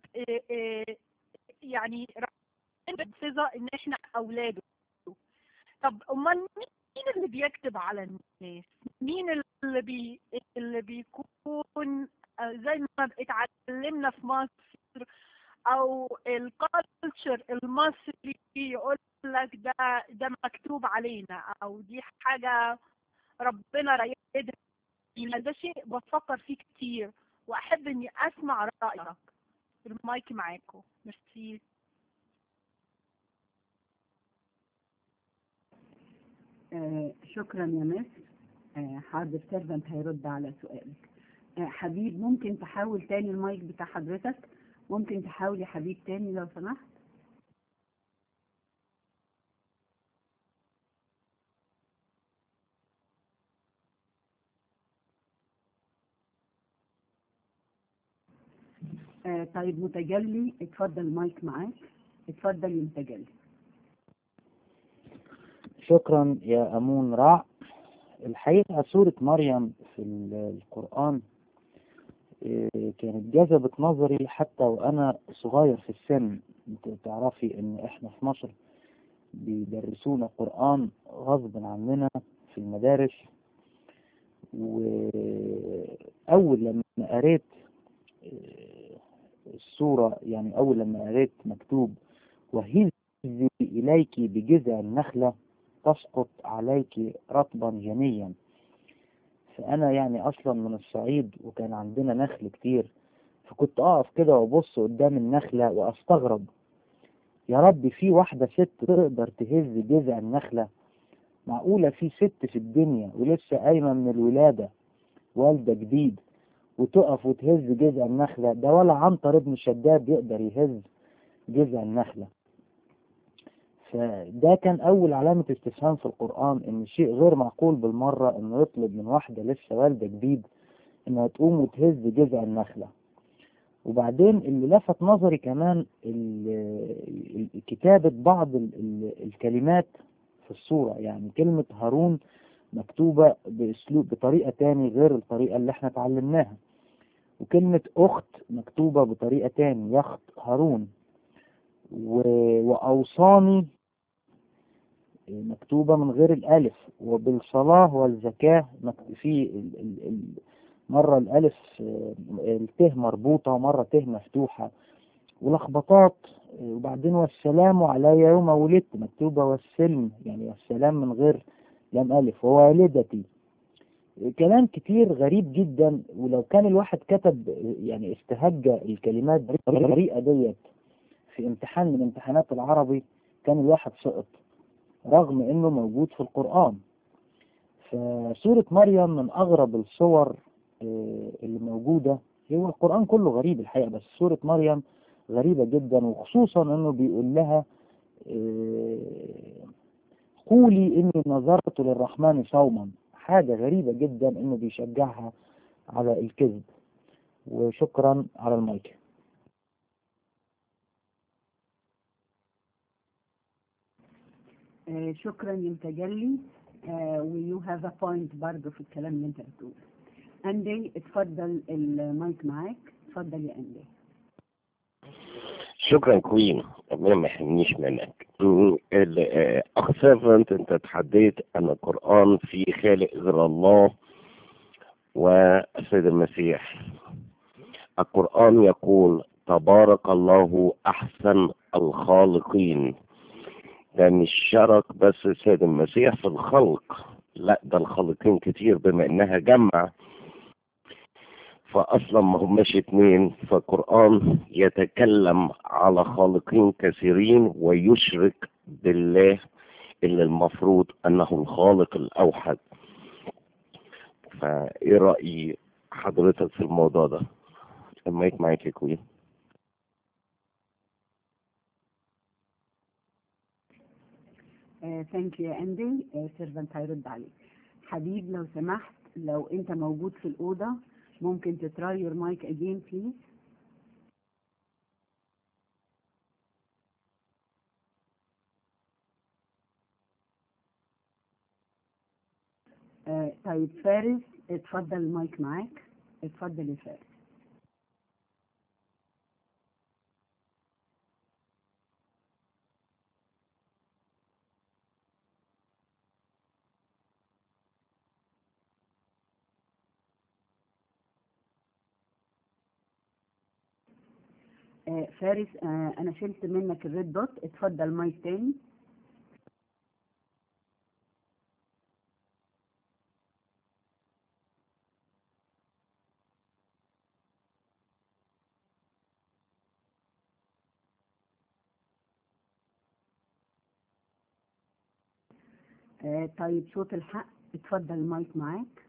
يعني ربنا ان احنا اولاده؟ طب امال مين اللي بيكتب على الناس؟ مين اللي بي اللي بيكون زي ما اتعلمنا في مصر او الكالتشر المصري يقول لك ده ده مكتوب علينا او دي حاجه ربنا رايدها؟ ده شيء بفكر فيه كتير واحب اني اسمع رايك. المايك معاكم. ميرسي. آه شكرا يا مس. آه حاضر، سيرفنت هيرد على سؤالك. آه حبيب، ممكن تحاول تاني المايك بتاع حضرتك؟ ممكن تحاول يا حبيب تاني لو سمحت؟ آه طيب متجلي، اتفضل المايك معاك. اتفضل يا متجلي. شكرا يا أمون رع. الحقيقة سورة مريم في القرآن كانت جذبت نظري حتى وأنا صغير في السن. تعرفي إن إحنا في مصر بيدرسونا القرآن غصب عننا في المدارس، وأول لما قريت السورة، يعني أول لما قريت مكتوب وهزي إليك بجذع النخلة تسقط عليك رطبا جنيا، فأنا يعني أصلا من الصعيد وكان عندنا نخل كتير، فكنت أقف كده وأبص قدام النخلة وأستغرب، يا رب في واحدة ست تقدر تهز جذع النخلة؟ معقولة في ست في الدنيا ولسه قايمة من الولادة، والدة جديد، وتقف وتهز جذع النخلة، ده ولا عنتر ابن شداد يقدر يهز جذع النخلة. فده كان أول علامة استفهام في القرآن، إن شيء غير معقول بالمرة إنه يطلب من واحدة لسه والدة جديد إنها تقوم وتهز جذع النخلة. وبعدين اللي لفت نظري كمان كتابة بعض ال ال الكلمات في الصورة. يعني كلمة هارون مكتوبة بأسلوب بطريقة تاني غير الطريقة اللي احنا اتعلمناها، وكلمة أخت مكتوبة بطريقة تاني يخت هارون، وأوصاني مكتوبة من غير الألف، وبالصلاة والزكاة في مرة الألف الته مربوطة ومرة ته مفتوحة ولخبطات. وبعدين والسلام علي يوم ولدت مكتوبة والسلم، يعني والسلام من غير لام ألف، ووالدتي. كلام كتير غريب جدا، ولو كان الواحد كتب يعني استهج الكلمات بالطريقة ديت في امتحان من امتحانات العربي كان الواحد سقط، رغم انه موجود في القرآن. فسورة مريم من اغرب الصور اللي موجودة. هو القرآن كله غريب الحقيقة، بس سورة مريم غريبة جدا، وخصوصا انه بيقول لها قولي اني نظرت للرحمن صوما. حاجة غريبة جدا انه بيشجعها على الكذب. وشكرا على المايك. آه شكرا يا متجلي. آه ويو هاف ا بوينت برضه في الكلام اللي انت بتقوله. أندي اتفضل المايك معاك، اتفضل يا أندي. شكرا كوين، ربنا ما يحرمنيش منك. اخ سيرفنت، انت تحديت ان القرآن فيه خالق غير الله والسيد المسيح. القرآن يقول تبارك الله احسن الخالقين. ده مش شرك بس السيد المسيح في الخلق، لا ده الخالقين كتير بما انها جمع، فأصلا ما هماش اتنين. فالقرآن يتكلم على خالقين كثيرين ويشرك بالله اللي المفروض أنه الخالق الأوحد. فإيه رأي حضرتك في الموضوع ده؟ المايك معاك يا كوين. ثانك يو يا أندي. سيرفنت هيرد عليك. حبيب لو سمحت، لو أنت موجود في الأوضة ممكن تتراي your mic again please. آه طيب فارس اتفضل المايك معاك، اتفضل يا فارس. آه فارس، آه انا شلت منك الريد دوت، اتفضل مايك تاني. آه طيب صوت الحق، اتفضل المايك معاك.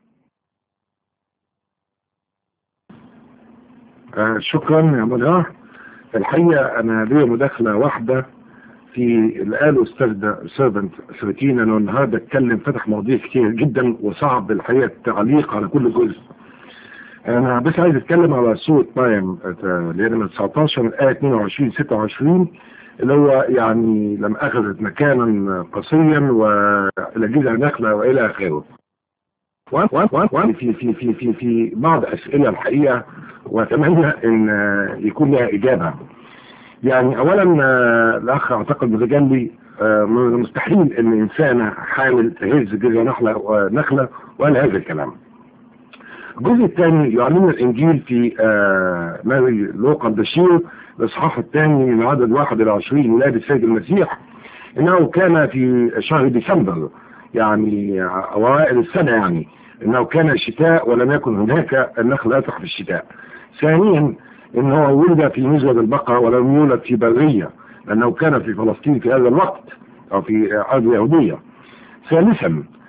آه شكرا يا منار. الحقيقة انا ليا مداخلة واحدة في اللي قاله استاذ سيرفنت سرتين. انا النهارده اتكلم فتح مواضيع كتير جدا وصعب الحقيقة التعليق على كل جزء. انا بس عايز اتكلم على سورة مريم اللي هي من تسعتاشر من آية اتنين وعشرين ستة وعشرين، اللي هو يعني لما اخذت مكانا قصيا والى جذع نخلة والى اخره. وأنا في في في في في بعض اسئلة الحقيقة واتمنى ان يكون لها اجابة. يعني اولا الاخ اعتقد متجلي مستحيل ان انسانة حامل تهز جذع نخلة ونخلة ولا هذا الكلام. الجزء الثاني يعلمنا الانجيل في ماري لوقا البشير الاصحاح الثاني من عدد واحد الى عشرين ميلاد السيد المسيح انه كان في شهر ديسمبر، يعني اوائل السنة، يعني انه كان شتاء ولم يكن هناك النخل يطرح في الشتاء. ثانيا انه ولد في مزود البقرة ولم يولد في برية لانه كان في فلسطين في هذا الوقت او في ارض يهودية. ثالثا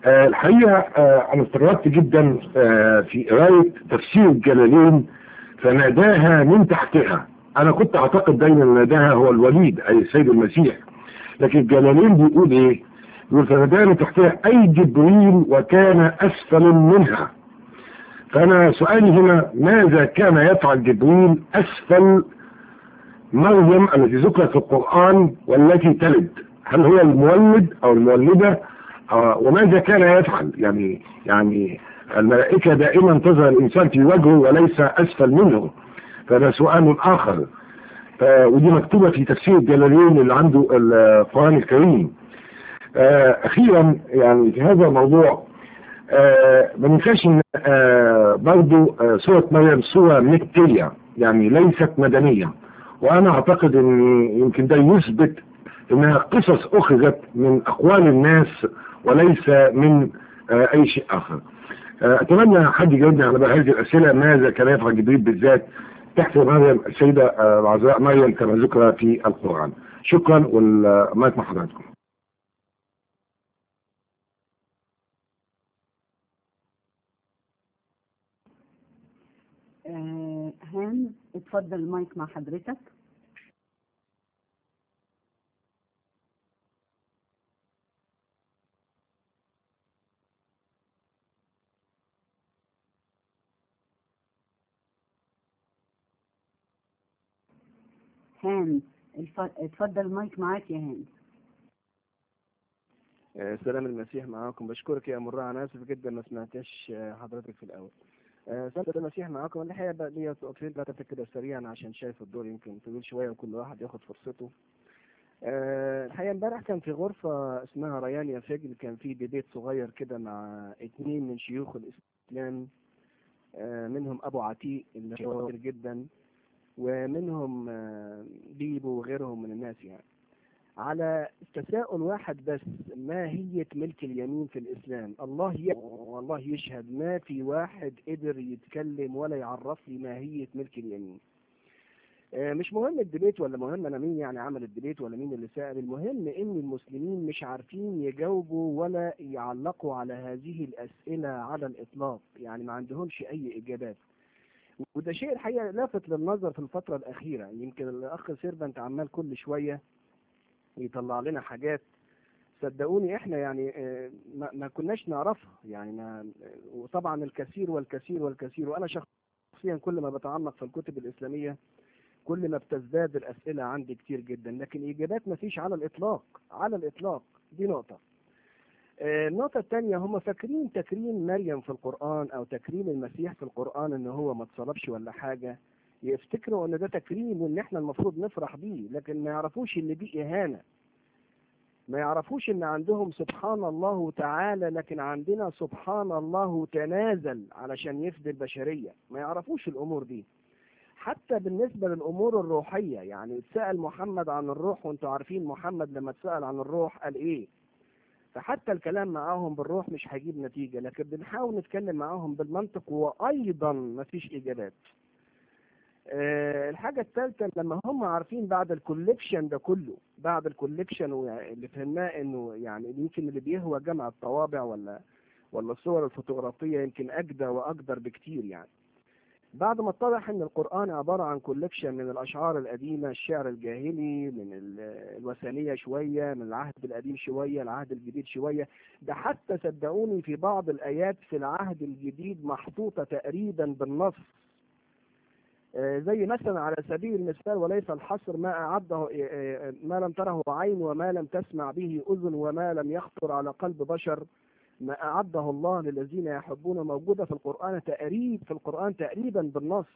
آه الحقيقة آه أنا استغربت جدا آه في قراية تفسير الجلالين، فناداها من تحتها. أنا كنت أعتقد دايما ناداها هو الوليد أي السيد المسيح، لكن الجلالين بيقول إيه؟ يقول فناداها من تحتها أي جبريل وكان أسفل منها. فأنا سؤالي هنا ماذا كان يفعل جبريل أسفل مريم التي ذكرت في القرآن والتي تلد؟ هل هو المولد أو المولدة؟ آه وماذا كان يفعل؟ يعني يعني الملائكة دائما تظهر الإنسان في وجهه وليس أسفل منه، فهذا سؤال آخر. ودي مكتوبة في تفسير الجلالين اللي عنده القرآن الكريم. آه أخيرا يعني في هذا الموضوع آه ما ننساش ان آه برضو آه سورة مريم سورة مكية يعني ليست مدنية، وانا اعتقد ان يمكن ده يثبت انها قصص اخذت من اقوال الناس وليس من آه اي شيء اخر. آه اتمنى حد يجاوبني على هذه الاسئلة، ماذا كان يفعل جبريل بالذات تحت مريم السيدة آه العذراء مريم كما ذكر في القرآن. شكرا والمايك مع حضراتكم. آه هان اتفضل المايك مع حضرتك. هان اتفضل المايك معاك يا هان. سلام المسيح معاكم. بشكرك يا مرة، انا اسف جدا ما سمعتش حضرتك في الاول. سلام المسيح معاكم. الحقيقه بقى ليا سؤالين ثلاثه كده سريعا عشان شايف الدور يمكن طويل شويه وكل واحد ياخد فرصته. الحقيقه امبارح كان في غرفه اسمها ريان يا فجل، كان في ديبيت صغير كده مع اثنين من شيوخ الاسلام، منهم ابو عتيق اللي شاطر جدا، ومنهم بيبو وغيرهم من الناس، يعني على تساؤل واحد بس: ماهية ملك اليمين في الإسلام؟ الله ي... والله يشهد ما في واحد قدر يتكلم ولا يعرف لي ماهية ملك اليمين. آه مش مهم الدبيت ولا مهم أنا مين يعني عمل الدبيت ولا مين اللي سأل، المهم إن المسلمين مش عارفين يجاوبوا ولا يعلقوا على هذه الأسئلة على الإطلاق، يعني ما عندهمش أي إجابات. وده شيء الحقيقة لافت للنظر في الفترة الأخيرة. يمكن الأخ سيرفنت عمال كل شوية يطلع لنا حاجات صدقوني احنا يعني ما, ما كناش نعرفها، يعني ما وطبعا الكثير والكثير والكثير، وانا شخصيا كل ما بتعمق في الكتب الاسلاميه كل ما بتزداد الاسئله عندي كتير جدا، لكن اجابات ما فيش على الاطلاق على الاطلاق. دي نقطه. النقطه الثانيه، هم فاكرين تكريم مريم في القران او تكريم المسيح في القران ان هو ما اتصلبش ولا حاجه، يفتكروا ان ده تكريم وان احنا المفروض نفرح بيه، لكن ما يعرفوش ان دي اهانه. ما يعرفوش ان عندهم سبحان الله تعالى لكن عندنا سبحان الله تنازل علشان يفدي البشريه. ما يعرفوش الامور دي. حتى بالنسبه للامور الروحيه، يعني اتسال محمد عن الروح، وانتم عارفين محمد لما اتسال عن الروح قال ايه، فحتى الكلام معاهم بالروح مش هيجيب نتيجه، لكن بنحاول نتكلم معاهم بالمنطق وايضا ما فيش اجابات. أه الحاجة الثالثة، لما هم عارفين بعد الكوليكشن ده كله، بعد الكوليكشن اللي فهمناه انه يعني يمكن اللي بيهوى جمع الطوابع ولا ولا الصور الفوتوغرافية يمكن اجدى واقدر بكتير، يعني بعد ما اتضح ان القرآن عبارة عن كوليكشن من الاشعار القديمة، الشعر الجاهلي، من الوثنية شوية، من العهد القديم شوية، العهد الجديد شوية، ده حتى صدقوني في بعض الايات في العهد الجديد محطوطة تقريبا بالنص، زي مثلا على سبيل المثال وليس الحصر: ما أعده ما لم تره عين وما لم تسمع به أذن وما لم يخطر على قلب بشر ما أعده الله للذين يحبون، موجودة في القرآن تقريب في القرآن تقريبا بالنص.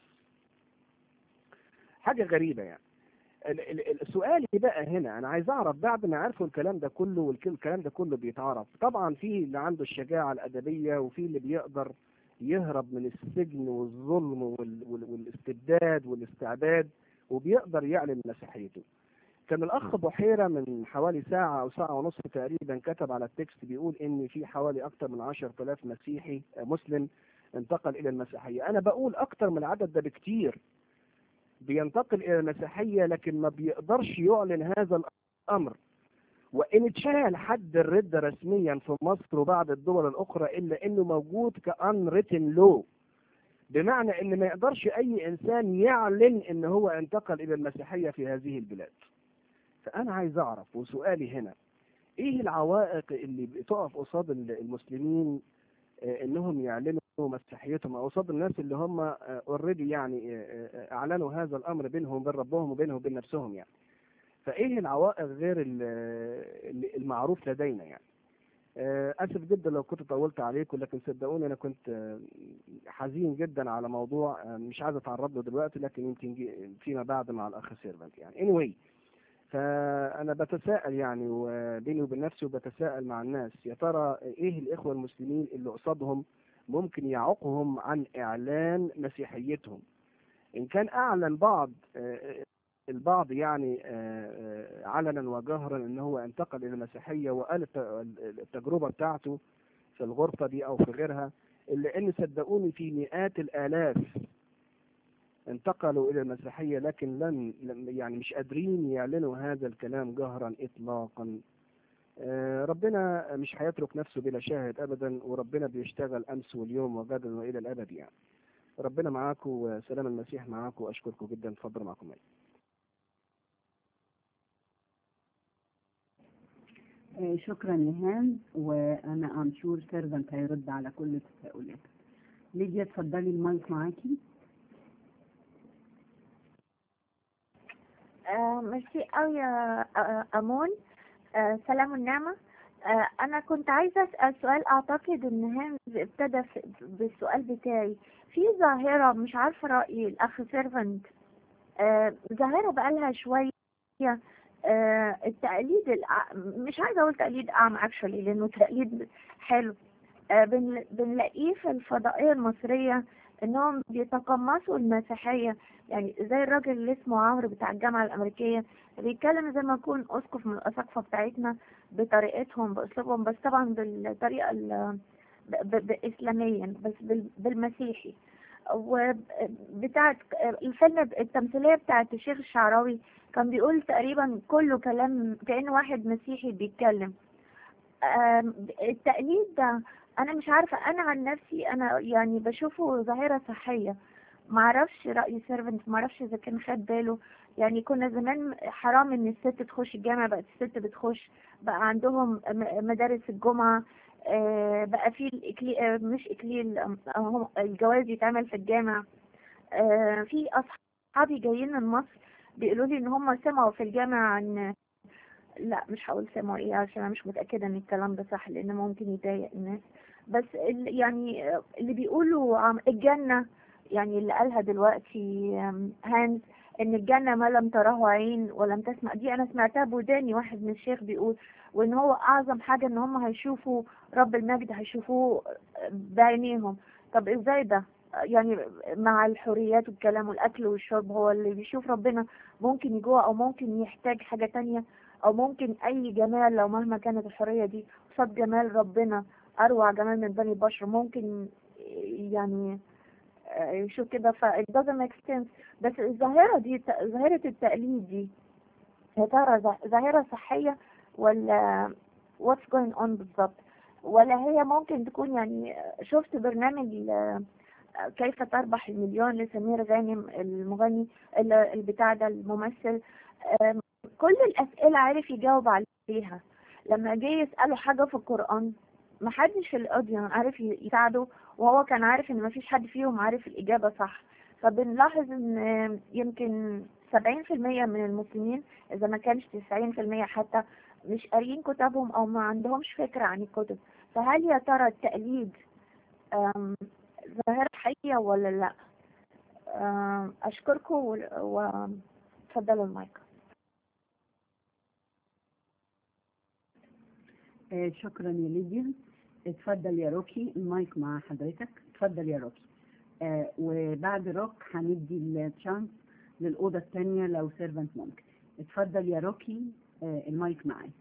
حاجة غريبة يعني. السؤال بقى هنا أنا عايز أعرف، بعد ما عرفوا الكلام ده كله والكلام ده كله بيتعرف، طبعا في اللي عنده الشجاعة الأدبية وفي اللي بيقدر يهرب من السجن والظلم والاستبداد والاستعباد وبيقدر يعلن مسيحيته. كان الأخ بحيرة من حوالي ساعة أو ساعة ونصف تقريبا كتب على التكست بيقول إن في حوالي أكثر من عشرة آلاف مسيحي مسلم انتقل إلى المسيحية. أنا بقول أكثر من العدد ده بكتير بينتقل إلى المسيحية، لكن ما بيقدرش يعلن هذا الأمر، وإن اتشال حد الردة رسميا في مصر وبعض الدول الأخرى إلا إنه موجود كأنريتن لو، بمعنى إن ما يقدرش أي إنسان يعلن إن هو انتقل إلى المسيحية في هذه البلاد. فأنا عايز أعرف، وسؤالي هنا، إيه العوائق اللي بتقف قصاد المسلمين آه، إنهم يعلنوا مسيحيتهم، أو قصاد الناس اللي هم اوريدي يعني آه، آه، أعلنوا هذا الأمر بينهم وبين ربهم وبينهم وبين نفسهم يعني. فإيه العوائق غير ال- المعروف لدينا يعني؟ آه، أسف جدا لو كنت طولت عليكم، لكن صدقوني أنا كنت آه، حزين جدا على موضوع آه، مش عايز أتعرض له دلوقتي، لكن يمكن جي- فيما بعد مع الأخ سيرفنت يعني. anyway، فأنا بتساءل يعني وبيني وبين نفسي، وبتساءل مع الناس، يا ترى إيه الإخوة المسلمين اللي قصادهم ممكن يعوقهم عن إعلان مسيحيتهم؟ إن كان أعلن بعض آه، البعض يعني آه، آه، علنا وجهرا ان هو انتقل الى المسيحيه وقال الت- التجربه بتاعته في الغرفه دي او في غيرها، الا ان صدقوني في مئات الالاف انتقلوا الى المسيحيه، لكن لن لم- يعني مش قادرين يعلنوا هذا الكلام جهرا اطلاقا. آه، ربنا مش هيترك نفسه بلا شاهد ابدا، وربنا بيشتغل امس واليوم وغدا والى الابد يعني. ربنا معاكم وسلام المسيح معاكم، واشكركم جدا. اتفضل معكم مايك. آه، شكرا لهان، وانا ام شور سيرفنت هيرد على كل التساؤلات. ليديا اتفضلي، المايك معاكي. آه ميرسي قوي يا آه، أمون. آه سلام والنعمة. آه أنا كنت عايزة أسأل سؤال، أعتقد إن هانز ابتدى في- بالسؤال بتاعي. في ظاهرة مش عارفة رأي الأخ سيرفنت، آه ظاهرة بقالها شوية، آه التقليد الأع... مش عايزة أقول تقليد أعمى اكشولي لأنه تقليد حلو. آه بن... بنلاقيه في الفضائية المصرية إنهم بيتقمصوا المسيحية، يعني زي الراجل اللي اسمه عمرو بتاع الجامعة الأمريكية بيتكلم زي ما يكون أسقف من الأساقفة بتاعتنا بطريقتهم بأسلوبهم، بس طبعا بالطريقة ال... ب... ب... بإسلاميا، بس بال... بالمسيحي. وبتاعت الفيلم التمثيلية بتاعت الشيخ الشعراوي كان بيقول تقريبا كله كلام كأنه واحد مسيحي بيتكلم. آم، التقليد ده أنا مش عارفة، أنا عن نفسي أنا يعني بشوفه ظاهرة صحية. معرفش رأي سيرفنت، معرفش إذا كان خد باله. يعني كنا زمان حرام إن الست تخش الجامعة، بقت الست بتخش، بقى عندهم م- مدارس الجمعة، آه، بقى في الإكليل، آه، مش إكليل، آه، هو الجواز يتعمل في الجامع. آه، في أصحابي جايين من مصر بيقولوا لي إن هم سمعوا في الجامع عن، لا مش هقول سمعوا إيه عشان أنا مش متأكدة إن الكلام ده صح لأن ممكن يضايق الناس، بس ال- يعني آه، اللي بيقولوا عن الجنة، يعني اللي قالها دلوقتي آم، هانز، ان الجنة ما لم تره عين ولم تسمع، دي انا سمعتها بوداني، واحد من الشيخ بيقول، وان هو اعظم حاجة ان هم هيشوفوا رب المجد، هيشوفوه بعينيهم. طب ازاي ده؟ يعني مع الحريات والكلام والاكل والشرب، هو اللي بيشوف ربنا ممكن يجوع او ممكن يحتاج حاجة تانية، او ممكن اي جمال لو مهما كانت الحرية دي قصاد جمال ربنا، اروع جمال من بني البشر، ممكن يعني آه، شو كده. ف it doesn't make sense. بس الظاهرة دي، ت- ظاهرة التقليد دي، يا ترى ظا- ظاهرة صحية ولا what's going on بالظبط؟ ولا هي ممكن تكون يعني، شفت برنامج آه، كيف تربح المليون لسمير غانم المغني ال- البتاع ده الممثل، آم، كل الأسئلة عارف يجاوب عليها. لما جه يسأله حاجة في القرآن محدش في الأودينس عارف ي- يساعده، وهو كان عارف ان مفيش حد فيهم عارف الإجابة صح. فبنلاحظ ان يمكن سبعين في المية من المسلمين إذا ما كانش تسعين في المية حتى مش قاريين كتبهم أو ما عندهمش فكرة عن الكتب. فهل يا ترى التقليد آم، ظاهرة حقيقية ولا لا؟ آم، أشكركم وتفضلوا المايك. آه، شكرا يا ليديا. اتفضل يا روكي، المايك مع حضرتك. اتفضل يا روكي. آه وبعد روك هندي الشانس للأوضة الثانية لو سيرفنت ممكن. اتفضل يا روكي، آه المايك معاك.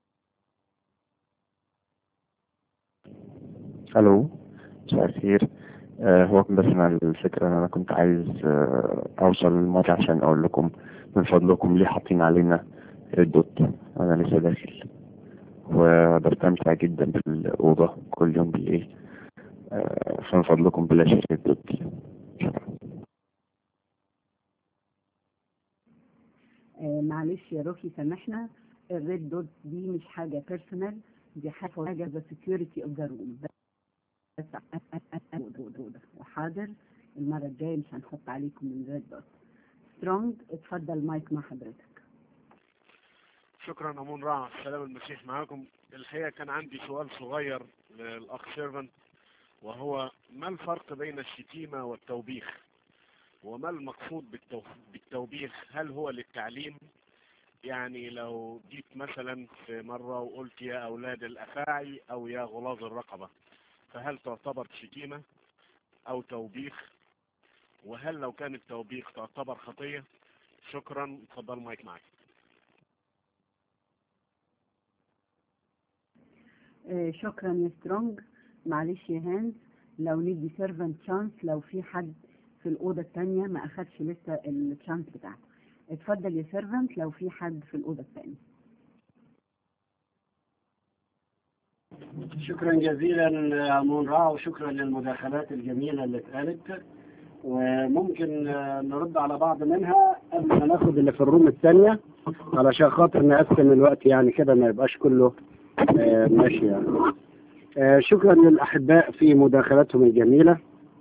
الو، مساء الخير. آه، هو بس أنا الفكرة إن أنا كنت عايز آه، أوصل للماضي عشان أقول لكم من فضلكم ليه حاطين علينا الدوت. أنا لسه داخل وبستمتع جدا بالأوضة كل يوم بالليل، آه، فمن فضلكم بلاش الدوت. شكرا. آه، معلش يا روكي سامحنا، الريد دوت دي مش حاجة بيرسونال، دي حاجة ذا سكيورتي اوف ذا روم بس. وحاضر المرة الجاية مش هنحط عليكم الريد دوت. سترونج، اتفضل مايك مع حضرتك. شكرا أمون رائع. سلام المسيح معاكم. الحقيقة كان عندي سؤال صغير للأخ سيرفنت، وهو ما الفرق بين الشتيمة والتوبيخ؟ وما المقصود بالتوبيخ؟ هل هو للتعليم؟ يعني لو جيت مثلا في مرة وقلت يا أولاد الأفاعي أو يا غلاظ الرقبة، فهل تعتبر شتيمة أو توبيخ؟ وهل لو كان التوبيخ تعتبر خطية؟ شكرا. اتفضل مايك معك. آه، شكرا يا سترونج. معلش يا هانز، لو ندي سيرفنت شانس، لو في حد في الأوضة الثانية ما أخدش لسه الشانس بتاعته. اتفضل يا سيرفنت لو في حد في الأوضة الثانية. شكرا جزيلا يا أمون رائع، وشكرا للمداخلات الجميلة اللي اتقالت، وممكن نرد على بعض منها قبل ما ناخد اللي في الروم الثانية علشان خاطر نقسم الوقت يعني كده ما يبقاش كله آه، ماشي يعني. آه، شكرا للأحباء في مداخلاتهم الجميلة.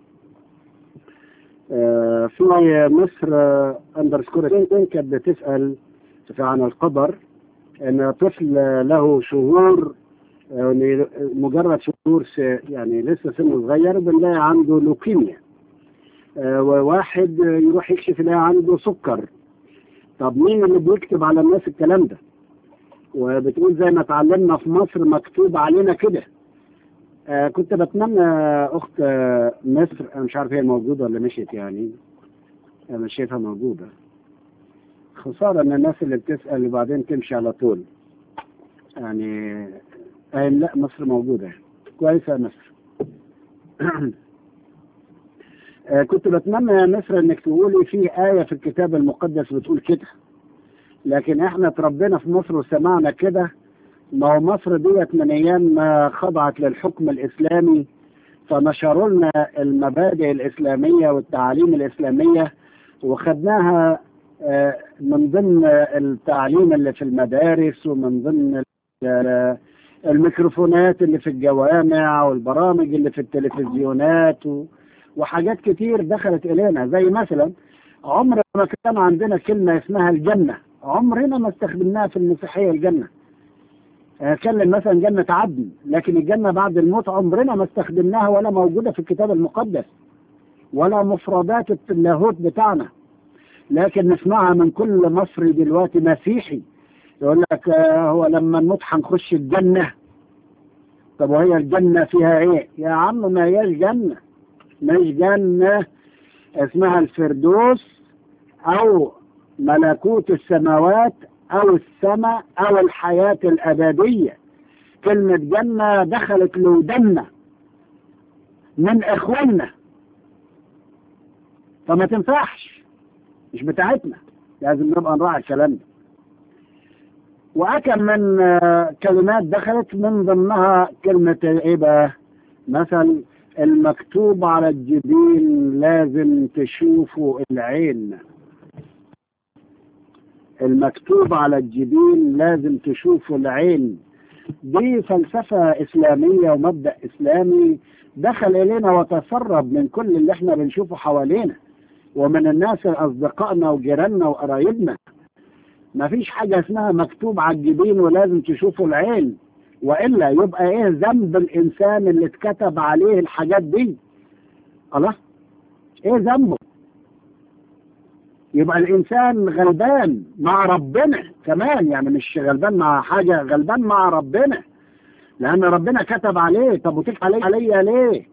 آه، في مصر أندرسكور كانت بتسأل عن القدر، أن طفل له شهور، يعني مجرد شهور يعني لسه سنه صغير بنلاقي عنده لوكيميا، آه، وواحد يروح يكشف يلاقي عنده سكر. طب مين اللي بيكتب على الناس الكلام ده؟ وبتقول زي ما اتعلمنا في مصر مكتوب علينا كده. آه كنت بتمنى اخت آه مصر، انا مش عارف هي موجوده ولا مشيت، يعني انا مش شايفها موجوده. خساره ان الناس اللي بتسال وبعدين تمشي على طول. يعني آه لا، مصر موجوده كويسه يا مصر. آه كنت بتمنى يا مصر انك تقولي في آية في الكتاب المقدس بتقول كده، لكن احنا اتربينا في مصر وسمعنا كده. ما هو مصر ديت من ايام ما خضعت للحكم الاسلامي، فنشروا لنا المبادئ الاسلاميه والتعاليم الاسلاميه وخدناها من ضمن التعليم اللي في المدارس، ومن ضمن الميكروفونات اللي في الجوامع والبرامج اللي في التلفزيونات، وحاجات كتير دخلت الينا. زي مثلا عمر ما كان عندنا كلمه اسمها الجنه، عمرنا ما استخدمناها في المسيحيه الجنه. اتكلم مثلا جنة عدن، لكن الجنة بعد الموت عمرنا ما استخدمناها ولا موجودة في الكتاب المقدس ولا مفردات اللاهوت بتاعنا. لكن نسمعها من كل مصري دلوقتي مسيحي يقول لك آه هو لما نموت هنخش الجنة. طب وهي الجنة فيها ايه؟ يا عم ما هياش جنة، مش جنة، اسمها الفردوس او ملكوت السماوات او السماء او الحياة الابدية. كلمة جنة دخلت لودنا من اخواننا، فما تنفعش، مش بتاعتنا، لازم نبقى نراعي الكلام ده. واكم من كلمات دخلت من ضمنها كلمة ايه بقى؟ مثلا المكتوب على الجبين لازم تشوفوا العين، المكتوب على الجبين لازم تشوفوا العين. دي فلسفة إسلامية ومبدأ إسلامي دخل إلينا وتسرب من كل اللي احنا بنشوفه حوالينا ومن الناس أصدقائنا وجيراننا وقرايبنا. ما فيش حاجة اسمها مكتوب على الجبين ولازم تشوفوا العين، وإلا يبقى إيه ذنب الإنسان اللي اتكتب عليه الحاجات دي؟ الله، إيه ذنبه؟ يبقى الإنسان غلبان مع ربنا كمان، يعني مش غلبان مع حاجة، غلبان مع ربنا، لأن ربنا كتب عليه. طب وتكتب عليه عليا ليه؟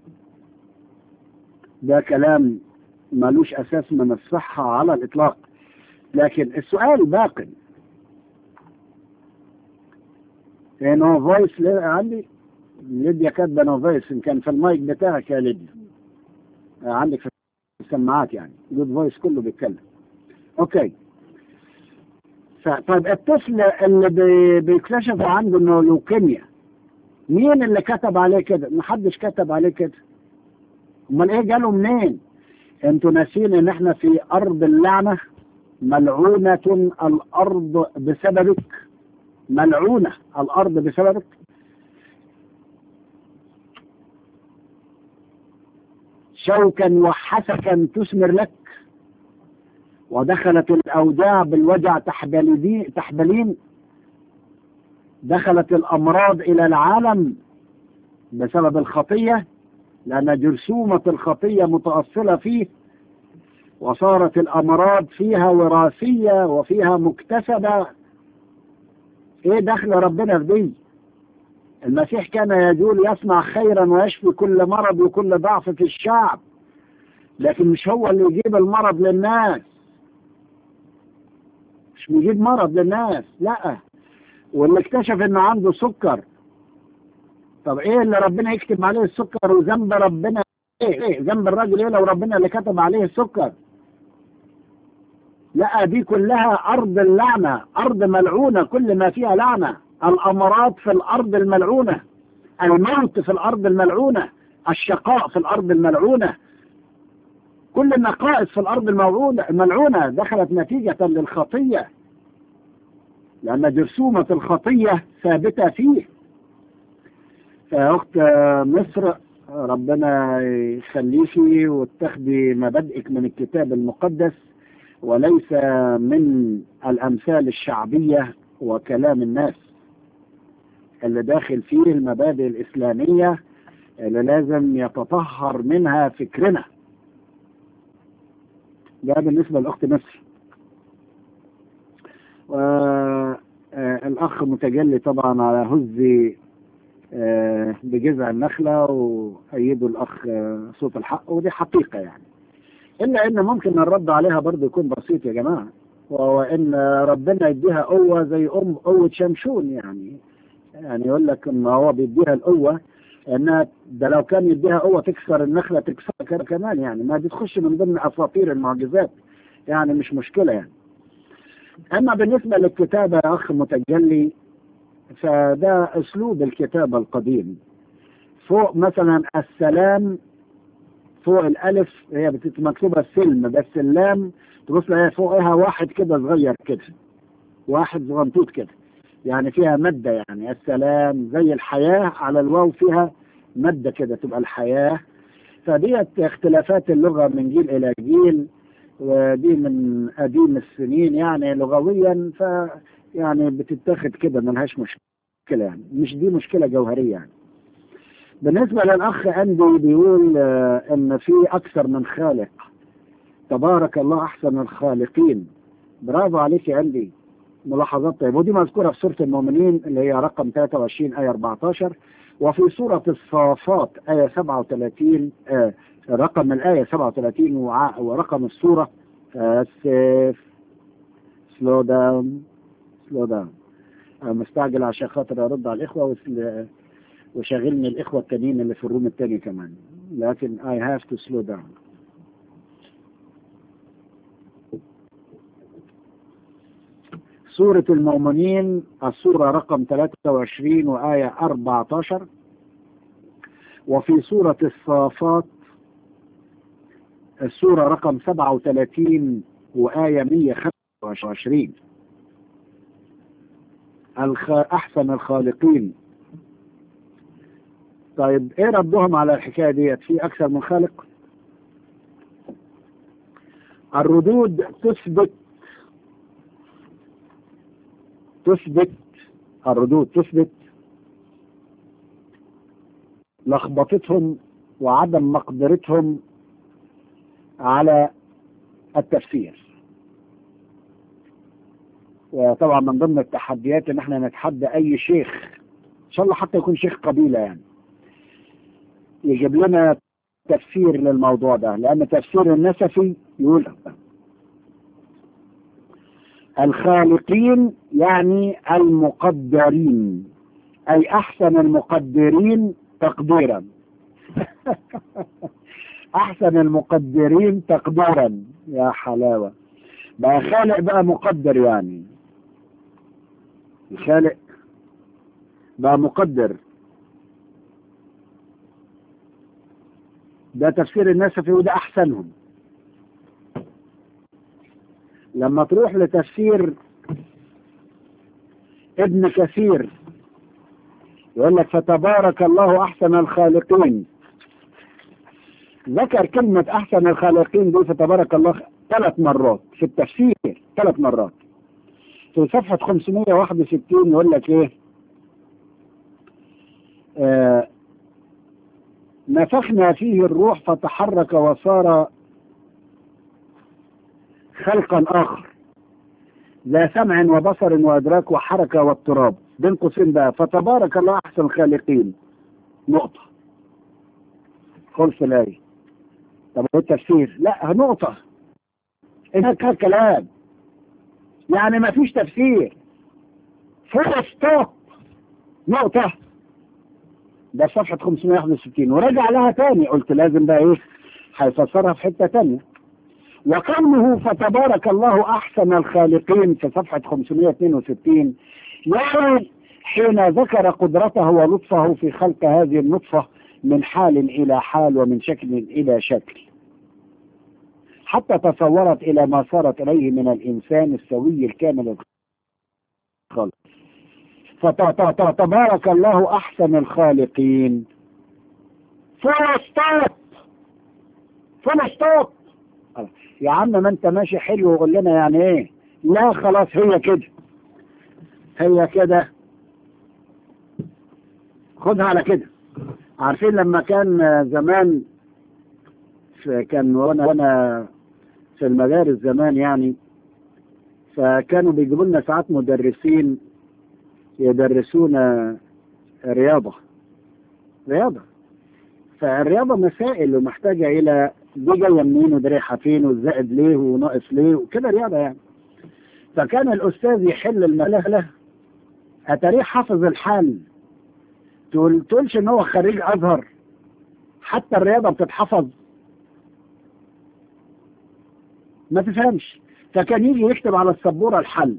ده كلام ملوش أساس من الصحة على الإطلاق. لكن السؤال باقي. في نو فويس عندي؟ ليديا كاتبة نو فويس، إن كان في المايك بتاعك يا ليديا. آه عندك في السماعات يعني جود فويس كله بيتكلم. اوكي. طيب الطفل اللي بي بيكتشف عنده انه لوكيميا، مين اللي كتب عليه كده؟ محدش كتب عليه كده. امال ايه جاله منين؟ انتوا ناسين ان احنا في ارض اللعنة، ملعونة الارض بسببك، ملعونة الارض بسببك. شوكا وحسكا تثمر لك، ودخلت الاوداع بالوجع تحبلين، دخلت الامراض الى العالم بسبب الخطية، لان جرثومة الخطية متأصلة فيه، وصارت الامراض فيها وراثية وفيها مكتسبة. ايه دخل ربنا في دي؟ المسيح كان يجول يصنع خيرا ويشفي كل مرض وكل ضعف في الشعب، لكن مش هو اللي يجيب المرض للناس، مش بيجيب مرض للناس، لا. واللي اكتشف انه عنده سكر، طب ايه اللي ربنا يكتب عليه السكر؟ وذنب ربنا ايه؟ ايه ذنب الراجل ايه لو ربنا اللي كتب عليه السكر؟ لا، دي كلها ارض اللعنة، ارض ملعونة، كل ما فيها لعنة. الامراض في الارض الملعونة، الموت في الارض الملعونة، الشقاء في الارض الملعونة، كل النقائص في الارض الملعونة دخلت نتيجة للخطية، لان جرثومة الخطية ثابتة فيه. فيا اخت مصر، ربنا يخليكي وتاخدي مبادئك من الكتاب المقدس وليس من الامثال الشعبية وكلام الناس، اللي داخل فيه المبادئ الاسلامية اللي لازم يتطهر منها فكرنا. ده بالنسبة لأخت مصر. والأخ متجلي طبعا على هزي بجذع النخلة، وأيده الأخ صوت الحق، ودي حقيقة يعني. إلا إن ممكن الرد عليها برضه يكون بسيط يا جماعة، وهو إن ربنا يديها قوة زي أم قوة شمشون يعني. يعني يقول لك إن هو بيديها القوة، إنها ده لو كان يديها قوة تكسر النخلة تكسر كمان يعني، ما دي تخش من ضمن أساطير المعجزات يعني، مش مشكلة يعني. أما بالنسبة للكتابة يا أخ متجلي، فده أسلوب الكتابة القديم. فوق مثلا السلام، فوق الألف هي مكتوبة سلم، بس اللام تبص لها فوقها واحد كده صغير كده، واحد صغنطوط كده، يعني فيها مادة يعني. السلام زي الحياة، على الواو فيها مادة كده تبقى الحياة. فديت اختلافات اللغة من جيل إلى جيل، ودي من قديم السنين يعني لغويا، ف يعني بتتاخد كده ملهاش مشكلة يعني، مش دي مشكلة جوهرية يعني. بالنسبة للأخ أندي بيقول إن في أكثر من خالق، تبارك الله أحسن الخالقين. برافو عليك يا أندي، ملاحظات طيبة. ودي مذكورة في سورة المؤمنين اللي هي رقم ثلاثة وعشرين آية أربعة عشر، وفي سورة الصافات آية سبعة وثلاثين، آه رقم الآية سبعة وثلاثين ورقم السورة سيف سلو داون سلو داون. مستعجل عشان خاطر أرد على الإخوة وشغلني الإخوة التانيين اللي في الروم التاني كمان، لكن I have to slow down. سورة المؤمنين السورة رقم ثلاثة وعشرين وآية أربعة عشر، وفي سورة الصافات السورة رقم سبعة وثلاثين وآية مئة وخمسة وعشرين. الخ... أحسن الخالقين. طيب إيه ردهم على الحكاية ديت؟ في أكثر من خالق؟ الردود تثبت تثبت الردود تثبت لخبطتهم وعدم مقدرتهم على التفسير. وطبعا من ضمن التحديات ان احنا نتحدى اي شيخ، ان شاء الله حتى يكون شيخ قبيلة يعني، يجيب لنا تفسير للموضوع ده، لان تفسير النسفي يقول الخالقين يعني المقدرين، اي احسن المقدرين تقديرا. احسن المقدرين تقديرا. يا حلاوة، بقى خالق بقى مقدر، يعني الخالق بقى مقدر. ده تفسير النسفي وده احسنهم. لما تروح لتفسير ابن كثير يقول لك فتبارك الله احسن الخالقين، ذكر كلمة احسن الخالقين دي فتبارك الله ثلاث مرات في التفسير، ثلاث مرات. في صفحة خمسمائة وواحد وستين يقول لك ايه؟ آه نفخنا فيه الروح فتحرك وصار خلقا آخر لا سمع وبصر وإدراك وحركة والتراب. بين قوسين بقى فتبارك الله أحسن الخالقين نقطة، خلص الآية. طب التفسير لا نقطة، هناك كلام يعني ما فيش تفسير، فول ستوب نقطة. ده صفحة خمسمائة وواحد وستين ورجع لها تاني، قلت لازم بقى ايه هيفسرها في حتة تانية. وقوله فتبارك الله احسن الخالقين في صفحة خمسمائة واثنين وستين يعني حين ذكر قدرته ولطفه في خلق هذه النطفة من حال الى حال ومن شكل الى شكل حتى تصورت الى ما صارت اليه من الانسان السوي الكامل الخالق. فتبارك الله احسن الخالقين فول ستوب فول ستوب. يا عم ما انت ماشي حلو وقول لنا يعني ايه؟ لا خلاص هي كده، هي كده، خدها على كده. عارفين لما كان زمان كان وانا وانا في المدارس زمان يعني، فكانوا بيجيبوا لنا ساعات مدرسين يدرسونا رياضة رياضة فالرياضة مسائل ومحتاجة إلى دي جاية منين ودي رايحة فين والزائد ليه وناقص ليه وكده رياضة يعني. فكان الأستاذ يحل المسألة أتاريه حافظ الحل، تقول تقولش إن هو خريج أزهر، حتى الرياضة بتتحفظ ما تفهمش. فكان يجي يكتب على السبورة الحل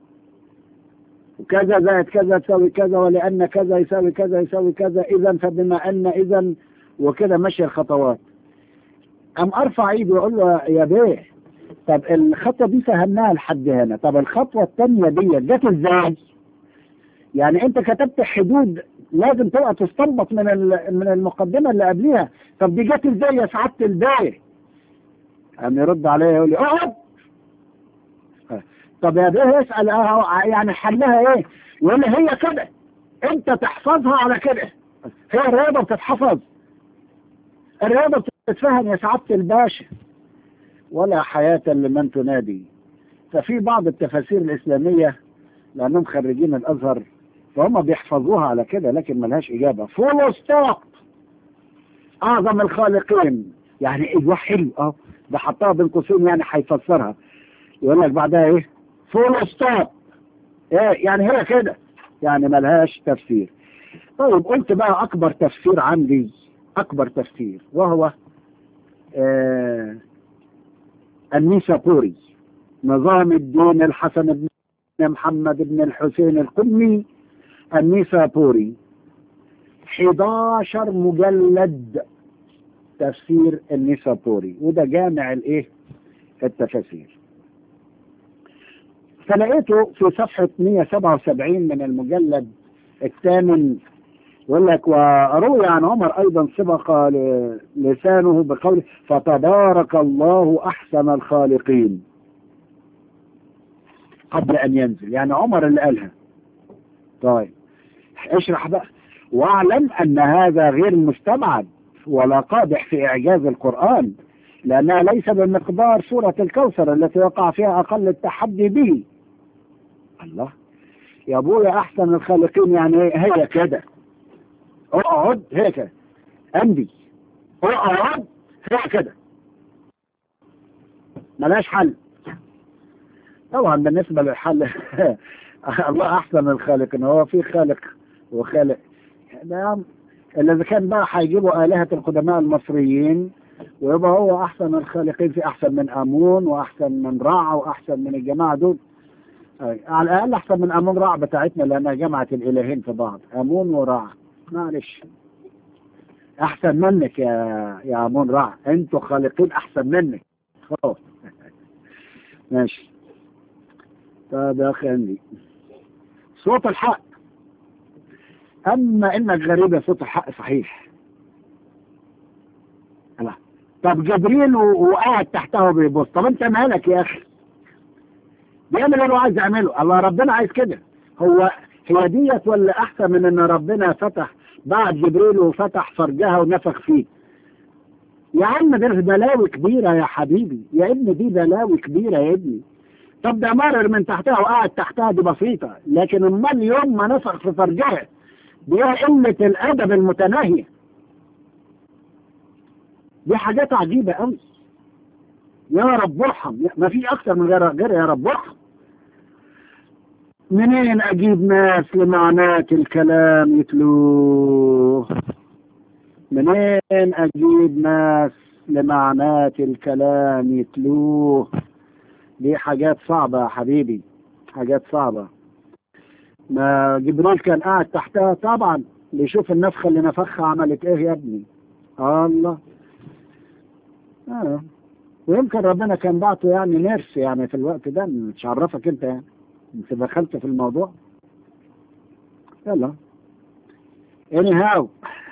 وكذا زائد كذا تساوي كذا ولأن كذا يساوي كذا يساوي كذا إذا فبما أن إذا وكده ماشي الخطوات. أم أرفع إيدي وأقول له يا بيه طب الخطوة دي فهمناها لحد هنا، طب الخطوة الثانية دي جت إزاي؟ يعني أنت كتبت حدود لازم تبقى تستنبط من من المقدمة اللي قبليها، طب دي جت إزاي يا سعادة البيه؟ أم يرد عليا يقول لي اقعد. طب يا بيه اسأل يعني حلها ايه؟ يقول لي هي كده، انت تحفظها على كده. هي الرياضة بتتحفظ، الرياضة بتتفهم يا سعادة الباشا، ولا حياة لمن تنادي. ففي بعض التفاسير الإسلامية لأنهم خريجين الأزهر فهم بيحفظوها على كده لكن ملهاش إجابة. فول ستوب أعظم الخالقين يعني إيه حلو اه ده حطها بين قوسين يعني هيفسرها يقول لك بعدها ايه؟ فول ستوب ايه يعني هي كده يعني ملهاش تفسير. طيب قلت بقى اكبر تفسير عندي، اكبر تفسير وهو آه النيسابوري، نظام الدين الحسن بن محمد بن الحسين القمي النيسابوري، احد عشر مجلد تفسير النيسابوري، وده جامع الايه التفاسير. فلقيته في صفحة مئة وسبعة وسبعين من المجلد الثامن يقول لك وروي عن عمر ايضا سبق لسانه بقوله فتبارك الله احسن الخالقين قبل ان ينزل، يعني عمر اللي قالها. طيب اشرح بقى. واعلم ان هذا غير مستبعد ولا قادح في اعجاز القرآن، لانها ليس بمقدار سورة الكوثر التي وقع فيها اقل التحدي به. الله يا ابويا احسن الخالقين يعني هي كده، اقعد هيك امدي، اقعد هيك كده ملاش حل. طبعا بالنسبة للحل الله احسن الخالقين، هو في خالق وخالق ده اللي اذا كان بقى هيجيبوا آلهة القدماء المصريين ويبقى هو أحسن الخالقين، في أحسن من آمون وأحسن من رع وأحسن من الجماعة دول. على الأقل أحسن من آمون رع بتاعتنا لأنها جمعت الإلهين في بعض، آمون ورع. معلش أحسن منك يا يا آمون رع، أنتوا خالقين أحسن منك خلاص. ماشي. طب يا أخي عندي صوت الحق، أما إنك غريبة صوت الحق صحيح. لا. طب جبريل وقاعد تحته بيبص، طب أنت مالك يا أخي؟ بيعمل اللي هو عايز يعمله، الله ربنا عايز كده. هو هي ديت ولا أحسن من إن ربنا فتح بعد جبريل وفتح فرجها ونفخ فيه؟ يا عم ده بلاوي كبيرة يا حبيبي، يا ابني دي بلاوي كبيرة يا ابني. طب ده مرر من تحتها وقاعد تحتها دي بسيطة، لكن امال يوم ما نفخ في فرجها دي قلة الأدب المتناهية. دي حاجات عجيبة قوي. يا رب ارحم، ما في أكتر من غير غير يا رب ارحم. منين أجيب ناس لمعنات الكلام يتلوه؟ منين أجيب ناس لمعنات الكلام يتلوه؟ دي حاجات صعبة يا حبيبي، حاجات صعبة. ما جبريل كان قاعد تحتها طبعا بيشوف النفخة اللي نفخها عملت ايه يا ابني. الله. آه. ويمكن ربنا كان بعته يعني نيرس يعني في الوقت ده، مش عرفك انت يعني، انت دخلت في الموضوع. يلا. anyhow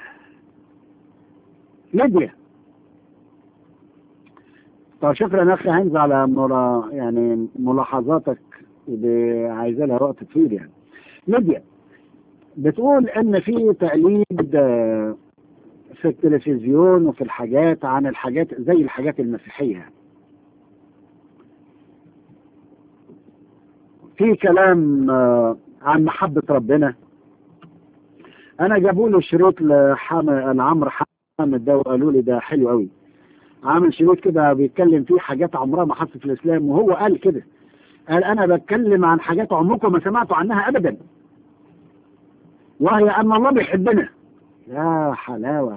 ليبيا. طب شكرا يا اخي هنزل على مرا يعني ملاحظاتك اللي عايزة لها وقت طويل يعني. ليبيا بتقول ان في تقليد في التلفزيون وفي الحاجات عن الحاجات زي الحاجات المسيحية، في كلام عن محبة ربنا. انا جابوا له شريط لعمرو حامد ده وقالوا لي ده حلو قوي، عامل شريط كده بيتكلم فيه حاجات عمرها ما حصلت في الاسلام، وهو قال كده، قال انا بتكلم عن حاجات عمركم ما سمعتوا عنها ابدا، وهي ان الله بيحبنا. يا حلاوة.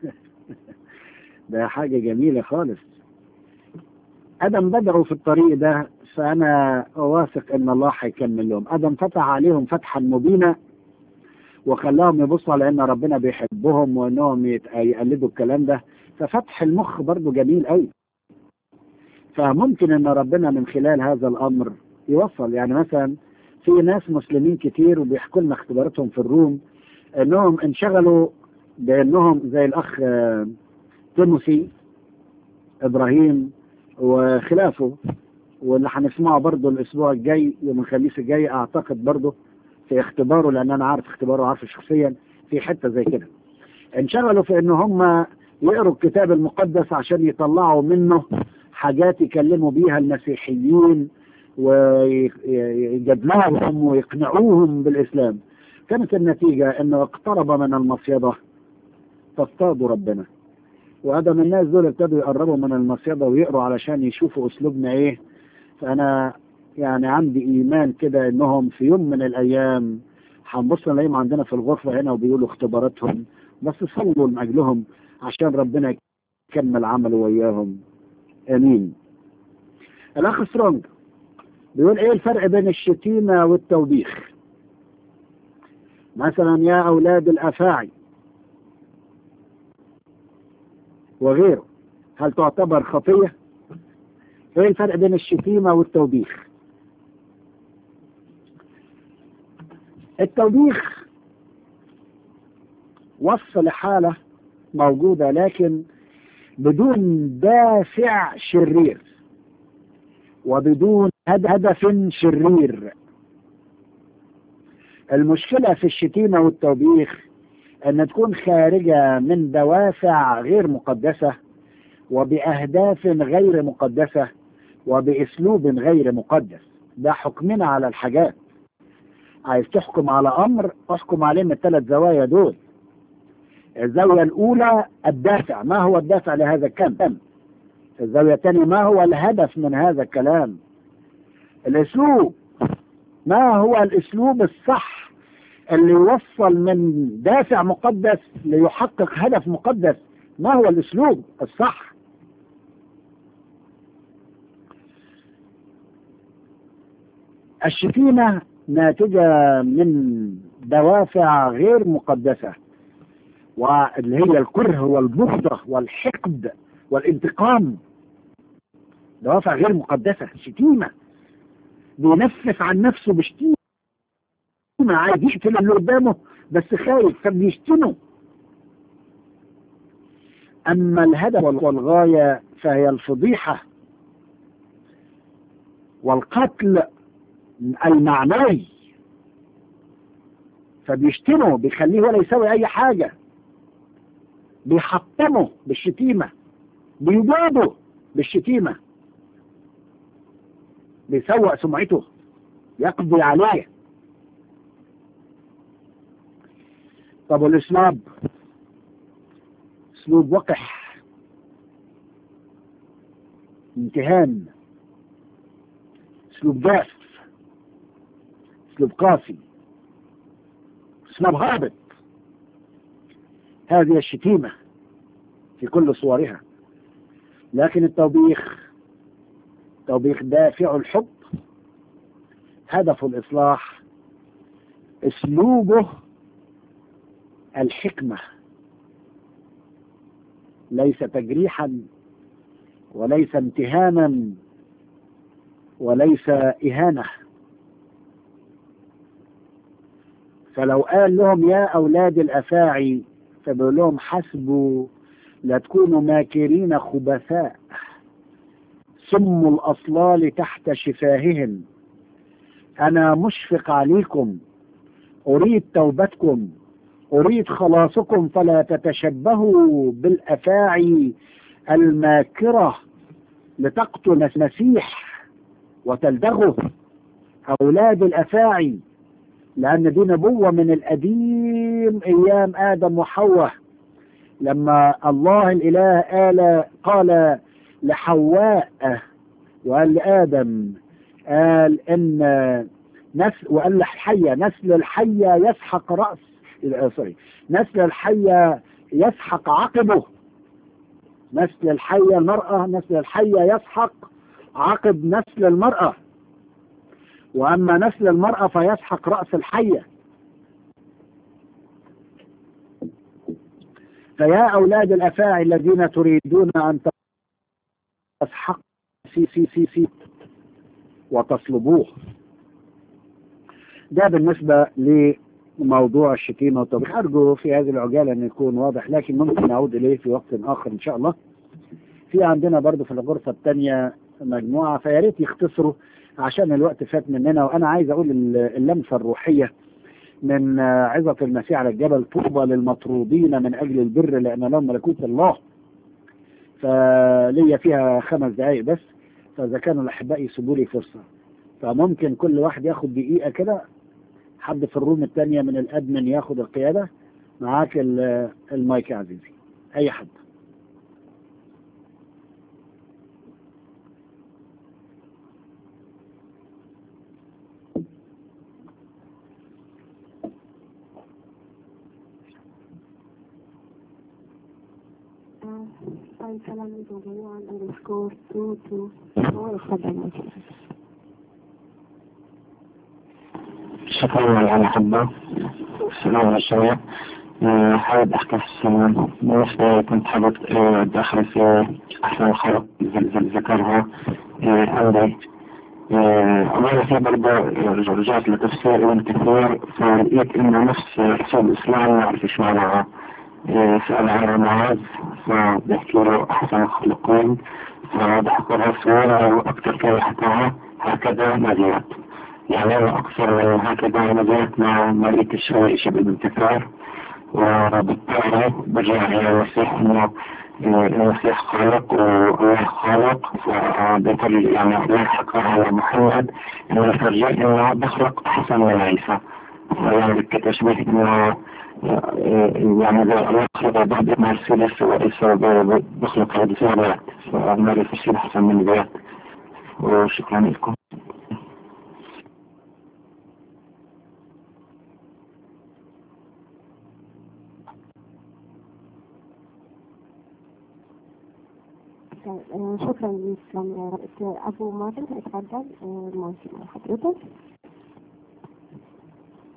ده حاجة جميلة خالص. ادم بدأوا في الطريق ده، فانا واثق ان الله هيكمل لهم. ادم فتح عليهم فتحا مبينة وخلاهم يبصوا على ان ربنا بيحبهم وانهم يقلدوا الكلام ده، ففتح المخ برضو جميل قوي. فممكن ان ربنا من خلال هذا الامر يوصل. يعني مثلا في ناس مسلمين كتير وبيحكوا لنا اختباراتهم في الروم انهم انشغلوا بانهم زي الاخ تيموثي ابراهيم وخلافه، واللي هنسمعه برضو الاسبوع الجاي يوم الخميس الجاي اعتقد برضو في اختباره، لان انا عارف اختباره عارفه شخصيا في حتة زي كده. انشغلوا في ان هم يقروا الكتاب المقدس عشان يطلعوا منه حاجات يكلموا بيها المسيحيين ويجادلوهم ويقنعوهم بالإسلام. كانت النتيجة انه اقترب من المصيدة تصطادوا ربنا، وادم الناس دول ابتدوا يقربوا من المصيدة ويقروا علشان يشوفوا اسلوبنا ايه. فانا يعني عندي ايمان كده انهم في يوم من الايام هنبص نلاقيهم عندنا في الغرفة هنا وبيقولوا اختباراتهم، بس صلوا من اجلهم عشان ربنا يكمل عمله وياهم. امين. الاخ سترونج بيقول ايه الفرق بين الشتيمة والتوبيخ؟ مثلا يا اولاد الافاعي وغيره، هل تعتبر خطية؟ ايه الفرق بين الشتيمة والتوبيخ؟ التوبيخ وصف لحالة موجودة لكن بدون دافع شرير وبدون هدف شرير. المشكلة في الشتيمة والتوبيخ أن تكون خارجة من دوافع غير مقدسة وبأهداف غير مقدسة وبأسلوب غير مقدس. ده حكمنا على الحاجات. عايز تحكم على أمر احكم عليه من الثلاث زوايا دول. الزاوية الأولى الدافع، ما هو الدافع لهذا الكلام؟ الزاوية الثانية ما هو الهدف من هذا الكلام؟ الأسلوب، ما هو الأسلوب الصح اللي يوصل من دافع مقدس ليحقق هدف مقدس؟ ما هو الأسلوب الصح؟ الشتيمة ناتجة من دوافع غير مقدسة، واللي هي الكره والبغضة والحقد والانتقام. دوافع غير مقدسة. شتيمة بينفس عن نفسه بشتيمة، عايز يقتل اللي قدامه بس خايف فبيشتمه. أما الهدف والغاية فهي الفضيحة والقتل المعنوي، فبيشتمه، بيخليه ولا يسوي أي حاجة، بيحطمه بالشتيمة، بيجابه بالشتيمة، بيسوء سمعته، يقضي عليه. طب والاسلوب اسلوب وقح، امتهان، اسلوب جاف، اسلوب قاسي، اسلوب هابط. هذه الشتيمة في كل صورها. لكن التوبيخ توبيخ دافع الحب، هدف الإصلاح، اسلوبه الحكمة، ليس تجريحا وليس امتهانا وليس إهانة. فلو قال لهم يا أولاد الأفاعي فبيقول لهم حسبوا لا تكونوا ماكرين خبثاء، سم الأصلال تحت شفاههم، أنا مشفق عليكم، أريد توبتكم، أريد خلاصكم، فلا تتشبهوا بالأفاعي الماكرة لتقتل المسيح وتلدغه. أولاد الأفاعي، لأن دي نبوة من القديم أيام آدم وحواء، لما الله الإله قال قال لحواء وقال لآدم، قال إن نسل، وقال للحية نسل الحية يسحق رأس سوري نسل الحية يسحق عقبه. نسل الحية المرأة، نسل الحية يسحق عقب نسل المرأة، وأما نسل المرأة فيسحق رأس الحية. فيا أولاد الأفاعي الذين تريدون أن تسحق في في في في وتصلبوه. ده بالنسبة لموضوع الشتيمة والتوبيخ. أرجو في هذه العجالة أن يكون واضح، لكن ممكن نعود إليه في وقت آخر إن شاء الله. في عندنا برضو في الغرفة الثانية مجموعة، فياريت يختصروا عشان الوقت فات مننا. وأنا عايز أقول اللمسة الروحية من عظة المسيح على الجبل: طوبى للمطرودين من أجل البر لأن لهم ملكوت الله. فليا فيها خمس دقايق بس، فإذا كانوا الأحباء يسيبوا لي فرصة فممكن كل واحد ياخد دقيقة كده. حد في الروم الثانية من الأدمن ياخد القيادة. معاك المايك يا عزيزي، أي حد. السلام جميعا اندرسكور تو تو ويتفضل. شكرا على المحبة. السلام عليكم. حابب أحكي في السلام. بالنسبة كنت حابب أدخل في أحسن الخلق ذكرها عندي. أولا في برضه رجعت لتفسير ابن كثير، فلقيت إنه نفس حساب الإسلام ما أعرف إيش معناها. سأل عن معاذ فبحكي له أحسن الخلقين، فبحكي له صورة وأكثر كي حكاها هكذا مزيات، يعني أنا أكثر من هكذا مزيات مع ملك الشوائي شبه الانتفار. وبالتالي برجع إلى المسيح إنه المسيح خالق والله خالق، فبالتالي يعني الله حكى على محمد إنه الفرجاء إنه بخلق أحسن من عيسى. يعني كتشبيه إنه يعني الله خلق بعض ما الثلاث وعيسى بخلق هذه الثلاث، فما يفسر أحسن من ذات. وشكرا لكم. شكرا لكم. أبو مازن اتفضل، المايك مع حضرتك.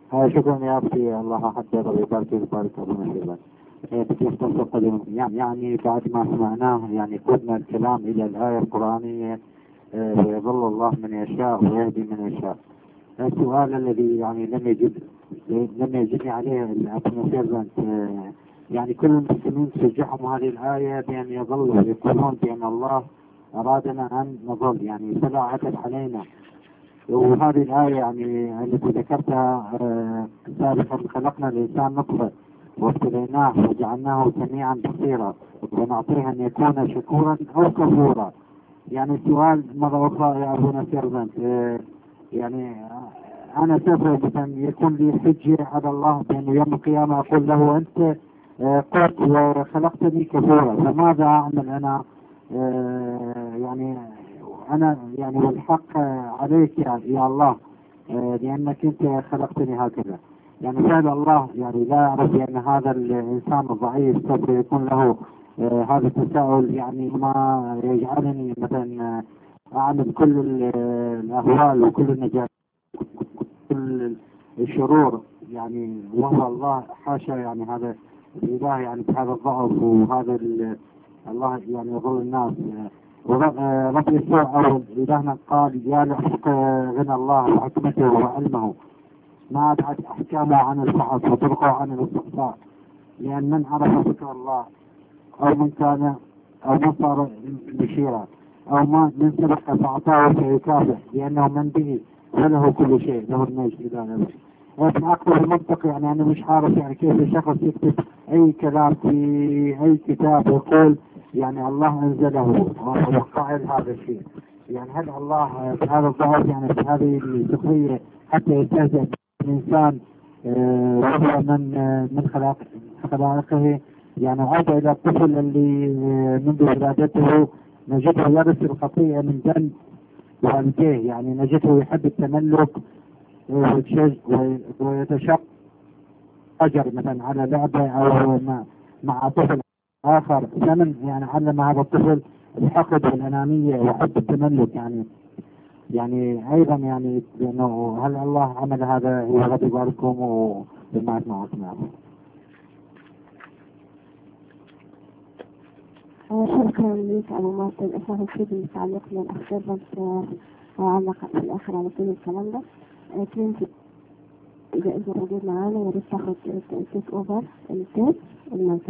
آه شكرا يا أختي، الله حتى ويبارك ويبارك أبونا شيرفنت. بدي أختصر قليلا، يعني يعني بعد ما سمعناه يعني قدنا الكلام إلى الآية القرآنية آه ويظل الله من يشاء ويهدي من يشاء. السؤال الذي يعني لم يجب لم يجبني عليه أبونا شيرفنت، آه يعني كل المسلمين شجعهم هذه الآية بأن يظلوا يقولون بأن الله أرادنا أن نظل، يعني فلا عتب علينا. وهذه الآية يعني التي ذكرتها آه سابقا، خلقنا الإنسان نطفة وابتليناه وجعلناه سميعا بصيرا ونعطيه أن يكون شكورا أو كفورا. يعني السؤال مرة أخرى يا أبونا شيرفنت، آه يعني أنا سوف مثلا يكون لي حجة على الله بأنه يوم القيامة أقول له أنت آه قلت وخلقتني كفورا، فماذا أعمل أنا؟ آه يعني أنا يعني والحق عليك يا, يا الله، آه لأنك أنت خلقتني هكذا. يعني فعل الله يعني لا يعرف بأن هذا الإنسان الضعيف سوف يكون له آه هذا التساؤل، يعني ما يجعلني مثلا أعمل كل الأهوال وكل النجاح كل الشرور، يعني وهو الله حاشا، يعني هذا الإله يعني بهذا الضعف وهذا الله يعني يظل الناس. ورب يسوع أو إلهنا قال يا لحق غنى الله وحكمته وعلمه، ما أبعد أحكامه عن الفحص وطرقه عن الاستقصاء، لأن من عرف فكر الله أو من كان أو من صار بشيرا أو ما من سبق فأعطاه فيكافئ، لأنه من به وله كل شيء، له المجد إلى أبد. لكن أكثر المنطق يعني أنا مش عارف يعني كيف الشخص يكتب أي كلام في أي كتاب يقول يعني الله أنزله وقائل هذا الشيء. يعني هل الله بهذا الضعف يعني بهذه السخرية حتى يستهزئ الإنسان وهو من من خلق خلقه؟ يعني عاد إلى الطفل اللي منذ ولادته نجده يرث الخطيئة من دم والديه، يعني نجده يحب التملك ويتشق أجر مثلا على لعبة أو مع طفل آخر ثمن، يعني علم هذا الطفل الحقد والأنانية وحب التملك. يعني يعني أيضا يعني لأنه هل الله عمل هذا؟ ورب يبارككم وبما معكم. شكرا لك أبو مارتن. الأخوة الشيء اللي تعلق من الأخير بس علق في الآخر على كل الكلام ده. كنت إذا أنت موجود معانا يا ريت تاخد تيك أوفر التيب المنزل.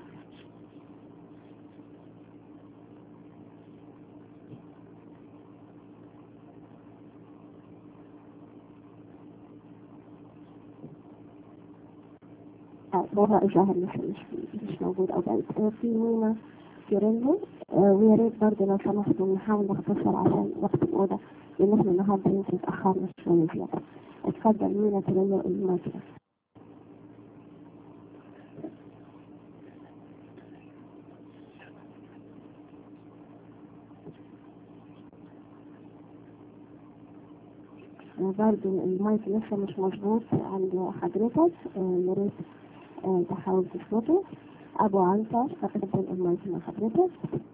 بابا الجاهل مش مش مش موجود أو بعيد. في مينا كيرينو، ويا ريت برضه لو سمحتوا نحاول نختصر عشان وقت الأوضة، لأن احنا النهارده يمكن اتأخرنا شوية زيادة. اتفضل مينا كيرينو المايك. برضه المايك لسه مش مظبوط عند حضرتك، يا ريت تحاول تظبطه. أبو عنتر أقدم المايك مع حضرتك.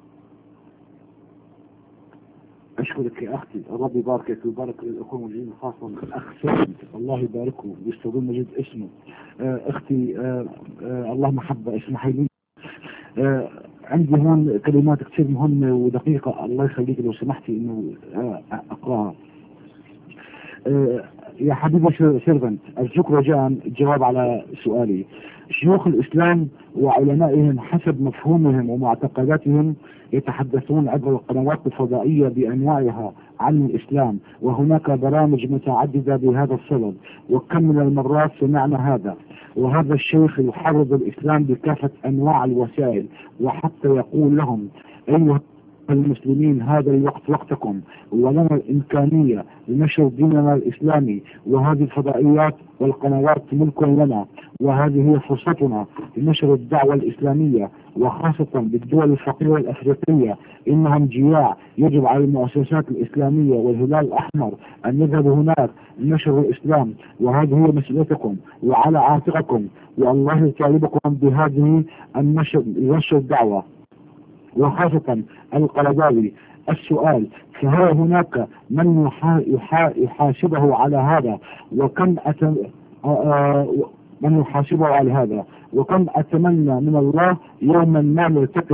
أشكرك يا أختي، الرب يباركك ويبارك الأخوة الموجودين خاصة الأخ سيد، الله يباركه ويستخدم مجد اسمه. آه أختي آه آه الله محبة، اسمحي لي آه عندي هون كلمات كثير مهمة ودقيقة، الله يخليك لو سمحتي إنه آه أقرأها. آه يا حبيبي سيرفنت، أرجوك رجاء الجواب على سؤالي. شيوخ الإسلام وعلمائهم حسب مفهومهم ومعتقداتهم يتحدثون عبر القنوات الفضائية بأنواعها عن الإسلام، وهناك برامج متعددة بهذا الصدد، وكم من المرات سمعنا هذا. وهذا الشيخ يحرض الإسلام بكافة أنواع الوسائل، وحتى يقول لهم أيها المسلمين هذا الوقت وقتكم، ولنا الإمكانية لنشر ديننا الإسلامي، وهذه الفضائيات والقنوات ملك لنا، وهذه هي فرصتنا لنشر الدعوة الإسلامية، وخاصة بالدول الفقيرة الأفريقية. إنهم جياع، يجب على المؤسسات الإسلامية والهلال الأحمر أن يذهبوا هناك لنشر الإسلام، وهذه هي مسؤوليتكم وعلى عاتقكم، والله يطالبكم بهذه النشر نشر الدعوة، وخاصة القرضاوي. السؤال: فهل هناك من يحا يحا يحاسبه على هذا؟ وكم أت... من يحاسبه على هذا. وكم أتمنى من الله يوما ما نلتقي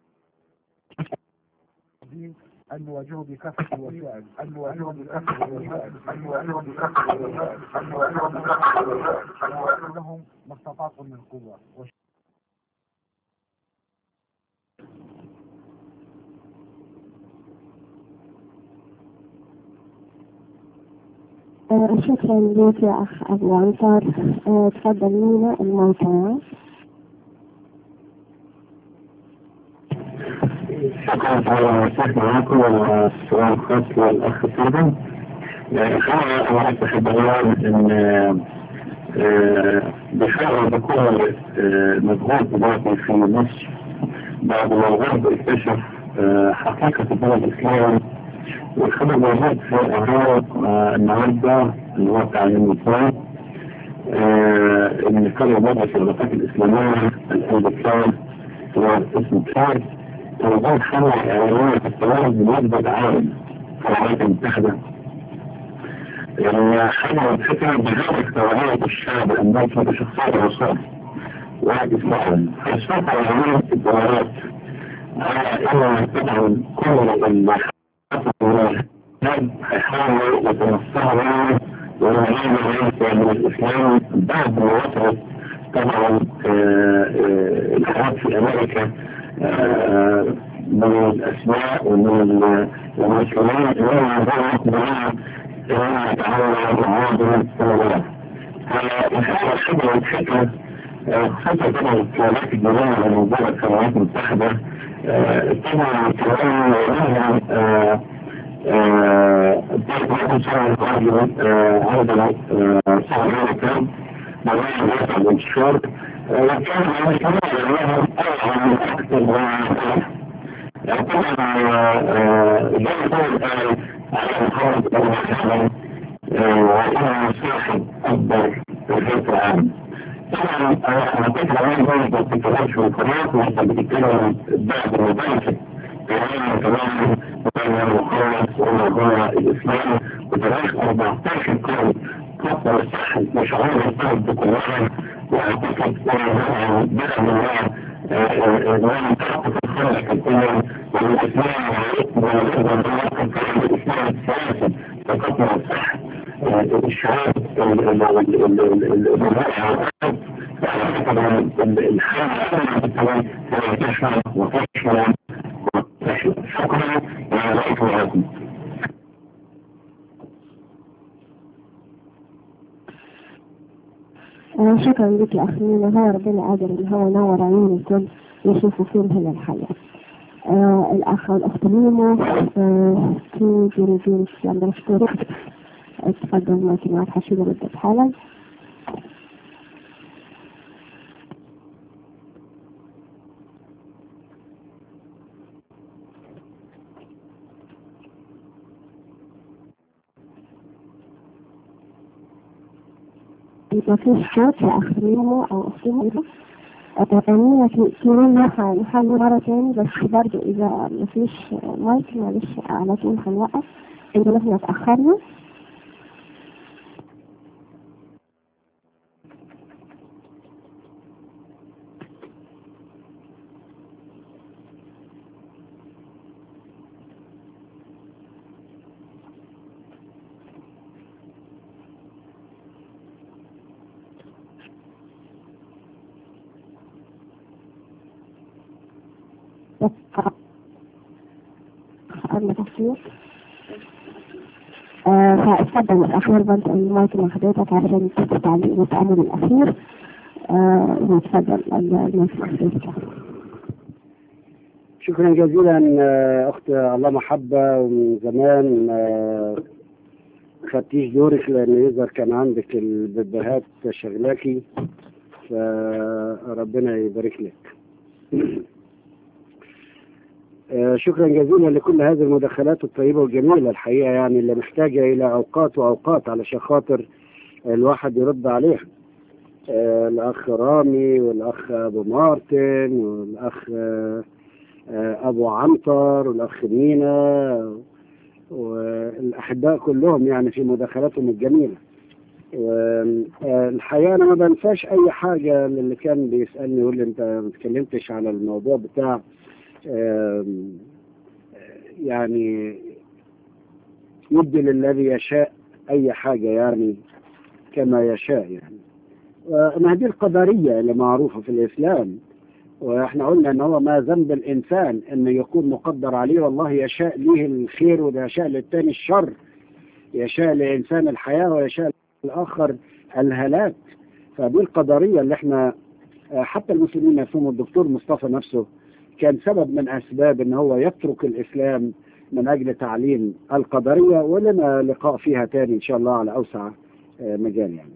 أن نواجهه بكثرة الوسائل أن نواجهه بكثرة الوسائل أن نواجهه بكثرة الوسائل أن نواجهه بكثرة الوسائل أن نواجهه لهم ما استطعتم من قوة. آه، شكرا لك يا أخ أبو عنتر. آه، تفضل مينا الموضوع. شكرا على الشركة معكم والسؤال خاص للأخ سيدنا. أنا أود أحب أقول أن بحاول بكل مجهود دلوقتي في مصر بعد ما الغرب اكتشف حقيقة الدولة الإسلامية والخبر موجود في الأهرام النهارده اللي هو تعليم الإسلام إن كان وضع في العلاقات الإسلامية الأمريكية هو اسمه تشارلز توضيح حملة إعلامية في التوازن بمجهود عام في الولايات المتحدة. يعني حملة الفكرة بهدف توعية الشعب الأمريكي بشخصية الرسول واحد إسلام فالشرطة العالمية في الدولارات على إنه طبعا كل اللي هيحاولوا يتنصروا منه ويعينوا رئيس من الإسلام بعد ما وصلت طبعا الحياة في أمريكا من الأسماء ومن المسلمين اللي عندهم مقبلات إلى تعالى معاضرة الصلاة. فالحياة الخبرة والفكرة خاصة طبعا الولايات الجماعية الموجودة في الولايات المتحدة طبعا كمان لها بعض شرع الرجل عرض صار كان مراجع الوضع الانتشار وكان على كمان لهم أرعى من أكثر طبعا جاء طبعا على الخارج المحرم وأنا صاحب أكبر في العالم. طبعا أنا كنت الآن ما بتتكلمش في القناة وأنت بتتكلم بعد المباشر كمان كمان وأنا مخلص وأنا ضايع الإسلام وتاريخ أربعتاشر قرن كثر الصحة مشاعر الطلب بكلها وأعتقد أنها دخل الله وأنا تعطف الخلق الأول والإسلام وعليكم وعليكم وعليكم كان الإسلام السياسي فكثر الصحة الشعاب المرأة طبعا الحالة طبعا تشعر وتشعر شكرا وعليكم وعليكم. شكرا لك يا أخي مينا. هو ربنا قادر إن هو ينور عيون الكل يشوفوا فين هنا الحياة. آه الأخ والأخت ميمو آه في جيري جيري عند الشكور. تفضل ممكن معك حشيدة بدأت حالا. ما فيش صوت يا أخ ميمو أو أختي ميمو. أتمنى كمان نحاول مرة تاني بس برضو إذا ما فيش مايك معلش على طول هنوقف إنه نحن اتأخرنا. أنا تصوير فأستخدم الأخير بنت المايك مع حضرتك عشان تكتب تعليق وتأمل الأخير وتفضل المايك مع حضرتك. شكرا جزيلا أخت الله محبة. ومن زمان خدتيش دورك لأن يظهر كان عندك الببهات شغلاكي فربنا يبارك لك. شكرا جزيلا لكل هذه المداخلات الطيبة والجميلة الحقيقة يعني اللي محتاجة إلى أوقات وأوقات علشان خاطر الواحد يرد عليها. الأخ رامي والأخ أبو مارتن والأخ أبو عنتر والأخ مينا والأحباء كلهم يعني في مداخلاتهم الجميلة. والحقيقة أنا ما بنساش أي حاجة من اللي كان بيسألني يقول لي أنت ما اتكلمتش على الموضوع بتاع يعني يدي للذي يشاء أي حاجة يعني كما يشاء يعني. ما هذه القدرية اللي معروفة في الإسلام، واحنا قلنا ان هو ما ذنب الانسان انه يكون مقدر عليه، والله يشاء ليه الخير ويشاء للتاني الشر، يشاء لإنسان الحياة ويشاء للآخر الهلاك. فدي القدرية اللي احنا حتى المسلمين نفسهم، الدكتور مصطفى نفسه كان سبب من أسباب ان هو يترك الإسلام من أجل تعليم القدرية، ولنا لقاء فيها تاني إن شاء الله على أوسع مجال يعني.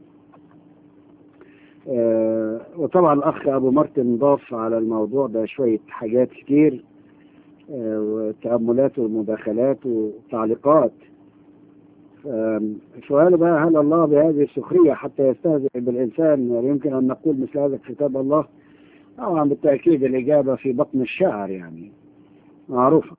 وطبعا الأخ أبو مرتن ضاف على الموضوع ده شوية حاجات كتير وتأملات ومداخلات وتعليقات. سؤال بقى، هل الله بهذه السخرية حتى يستهزئ بالإنسان ويمكن أن نقول مثل هذا في كتاب الله؟ طبعا بالتأكيد الإجابة في بطن الشعر يعني معروفة.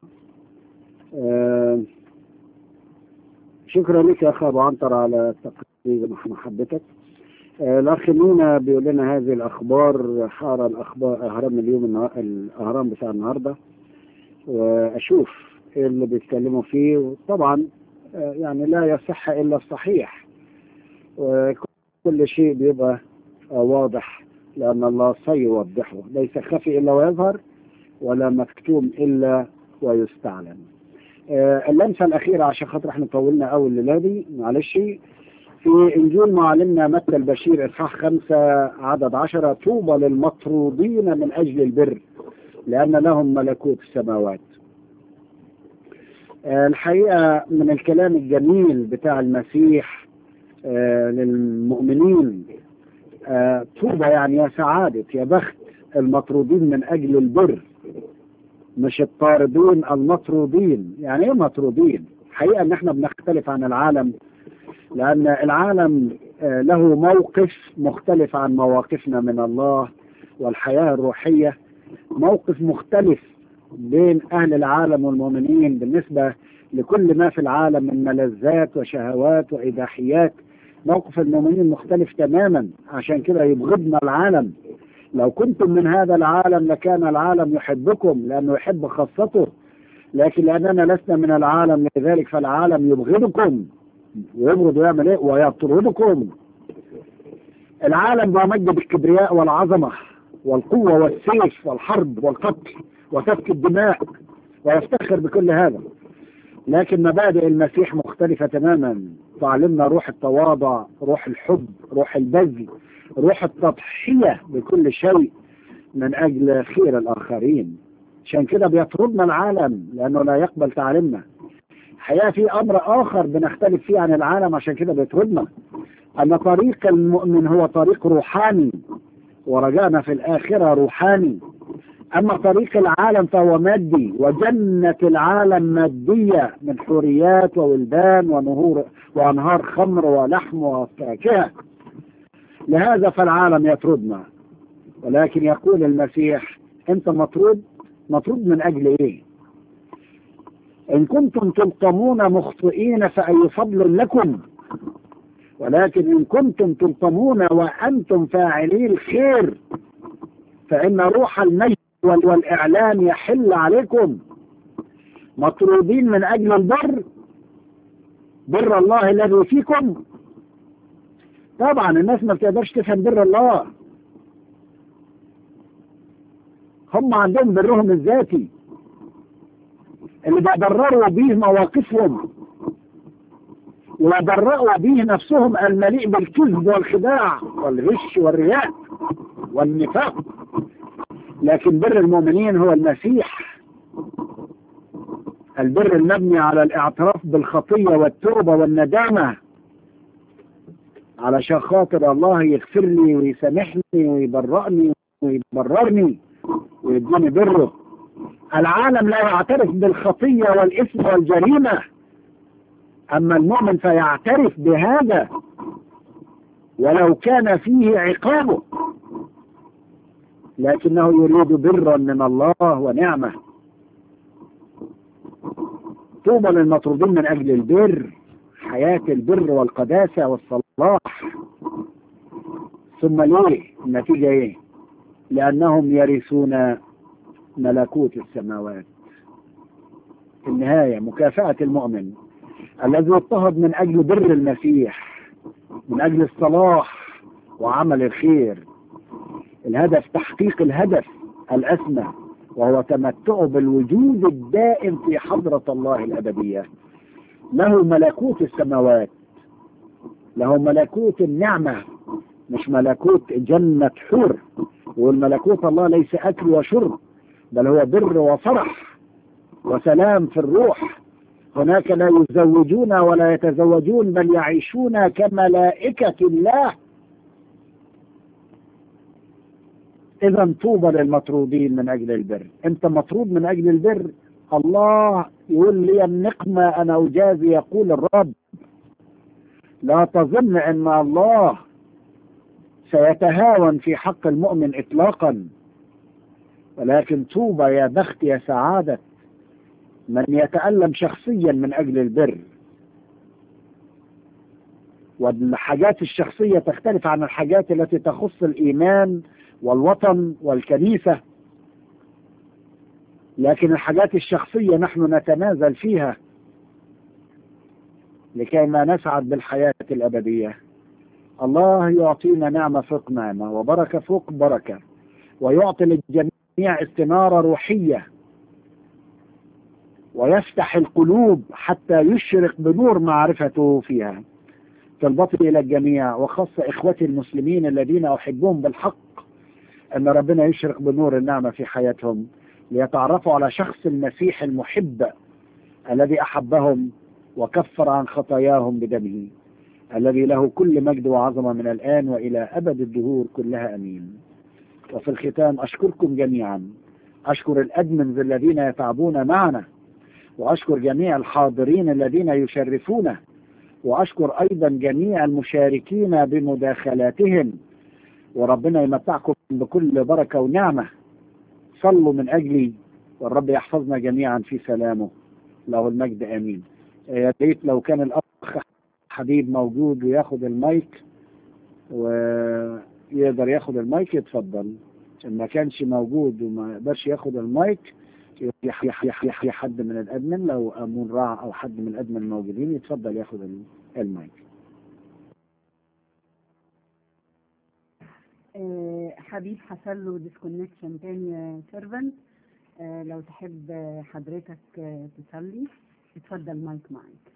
شكرا لك يا أخ أبو عنتر على تقديم محبتك. الأخ مينا بيقول لنا هذه الأخبار حارة الأخبار أهرام اليوم الأهرام بتاع النهاردة، وأشوف إيه اللي بيتكلموا فيه. وطبعا يعني لا يصح إلا الصحيح، وكل شيء بيبقى واضح لأن الله سيوضحه، ليس خفي إلا ويظهر ولا مكتوم إلا ويستعلن. اللمسة الأخيرة عشان خاطر احنا طولنا أول الليلة دي معلش، في إنجيل معلمنا متى البشير إصحاح خمسة عدد عشرة: طوبى للمطرودين من أجل البر لأن لهم ملكوت السماوات. الحقيقة من الكلام الجميل بتاع المسيح للمؤمنين، طوبى يعني يا سعادة يا بخت المطرودين من أجل البر، مش الطاردون المطرودين. يعني ايه مطرودين؟ حقيقة ان احنا بنختلف عن العالم، لان العالم له موقف مختلف عن مواقفنا من الله والحياة الروحية، موقف مختلف بين اهل العالم والمؤمنين بالنسبة لكل ما في العالم من ملذات وشهوات وإباحيات. موقف المؤمنين مختلف تماما، عشان كده يبغضنا العالم. لو كنتم من هذا العالم لكان العالم يحبكم لأنه يحب خاصته، لكن لأننا لسنا من العالم لذلك فالعالم يبغضكم. ويبغض ويعمل ايه؟ ويطردكم. العالم بيمجد بالكبرياء والعظمة والقوة والسيف والحرب والقتل وسفك الدماء ويفتخر بكل هذا، لكن مبادئ المسيح مختلفة تماما. تعلمنا روح التواضع، روح الحب، روح البذل، روح التضحية بكل شيء من أجل خير الآخرين. عشان كده بيطردنا العالم لأنه لا يقبل تعليمنا. الحقيقة في أمر آخر بنختلف فيه عن العالم، عشان كده بيطردنا، أن طريق المؤمن هو طريق روحاني ورجعنا في الآخرة روحاني. أما طريق العالم فهو مادي، وجنة العالم مادية من حوريات وولدان ونهور وأنهار خمر ولحم وفاكهة. لهذا فالعالم يطردنا، ولكن يقول المسيح أنت مطرود. مطرود من أجل إيه؟ إن كنتم تلطمون مخطئين فأي فضل لكم، ولكن إن كنتم تلطمون وأنتم فاعلي الخير فإن روح المجد والإعلان يحل عليكم. مطرودين من أجل البر، بر الله الذي فيكم. طبعا الناس ما بتقدرش تفهم بر الله، هم عندهم برهم الذاتي اللي بيضرروا به مواقفهم ويضرروا به نفسهم المليء بالكذب والخداع والغش والرياء والنفاق. لكن بر المؤمنين هو المسيح، البر المبني على الاعتراف بالخطية والتوبة والندامة علشان خاطر الله يغفر لي ويسامحني ويبرأني ويبررني ويديني بره. العالم لا يعترف بالخطية والإثم والجريمة، أما المؤمن فيعترف بهذا ولو كان فيه عقابه، لكنه يريد برا من الله ونعمة. طوبى للمطرودين من أجل البر، حياة البر والقداسة والصلاح. ثم ليه النتيجة ايه؟ لأنهم يرثون ملكوت السماوات. في النهاية مكافأة المؤمن الذي اضطهد من أجل بر المسيح، من أجل الصلاح وعمل الخير، الهدف تحقيق الهدف الأسمى وهو تمتعه بالوجود الدائم في حضرة الله الأبدية. له ملكوت السماوات، له ملكوت النعمة، مش ملكوت جنة حور. والملكوت الله ليس أكل وشرب، بل هو بر وفرح وسلام في الروح. هناك لا يزوجون ولا يتزوجون، بل يعيشون كملائكة الله. إذا طوبى للمطرودين من أجل البر. أنت مطرود من أجل البر، الله يقول لي النقمة أنا أجازي يقول الرب. لا تظن أن الله سيتهاون في حق المؤمن إطلاقا، ولكن طوبى يا بخت يا سعادة من يتألم شخصيا من أجل البر. والحاجات الشخصية تختلف عن الحاجات التي تخص الإيمان والوطن والكنيسة، لكن الحاجات الشخصية نحن نتنازل فيها لكي ما نسعد بالحياة الأبدية. الله يعطينا نعمة فوق نعمة وبركة فوق بركة، ويعطي للجميع استنارة روحية، ويفتح القلوب حتى يشرق بنور معرفته فيها. طلبتي إلى الجميع وخاصة إخوتي المسلمين الذين أحبهم بالحق أن ربنا يشرق بنور النعمة في حياتهم، ليتعرفوا على شخص المسيح المحب الذي أحبهم وكفر عن خطاياهم بدمه، الذي له كل مجد وعظمة من الآن وإلى أبد الدهور كلها أمين. وفي الختام أشكركم جميعا، أشكر الأدمنز الذين يتعبون معنا، وأشكر جميع الحاضرين الذين يشرفون، وأشكر أيضا جميع المشاركين بمداخلاتهم. وربنا يمتعكم بكل بركة ونعمة. صلوا من أجلي والرب يحفظنا جميعا في سلامه، له المجد آمين. يا ريت لو كان الأخ حبيب موجود وياخد المايك ويقدر ياخد المايك يتفضل. إن ما كانش موجود وما يقدرش ياخد المايك يحيى حد من الأدمن، لو أمون راع أو حد من الأدمن الموجودين يتفضل ياخد المايك. حبيب حصل له ديسكونكشن تاني يا سيرفنت، لو تحب حضرتك تصلي اتفضل المايك معاك.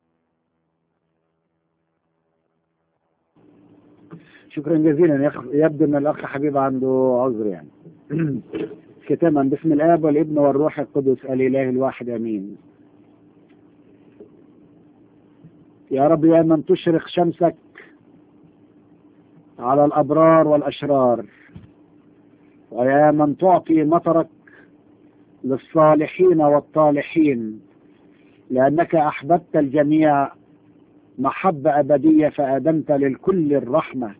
شكرا جزيلا. يبدو ان الاخ حبيب عنده عذر يعني. ختاما باسم الاب والابن والروح القدس الاله الواحد امين. يا رب يا من تشرق شمسك على الابرار والاشرار، ويا من تعطي مطرك للصالحين والطالحين، لانك احببت الجميع محبة ابدية فادمت للكل الرحمة.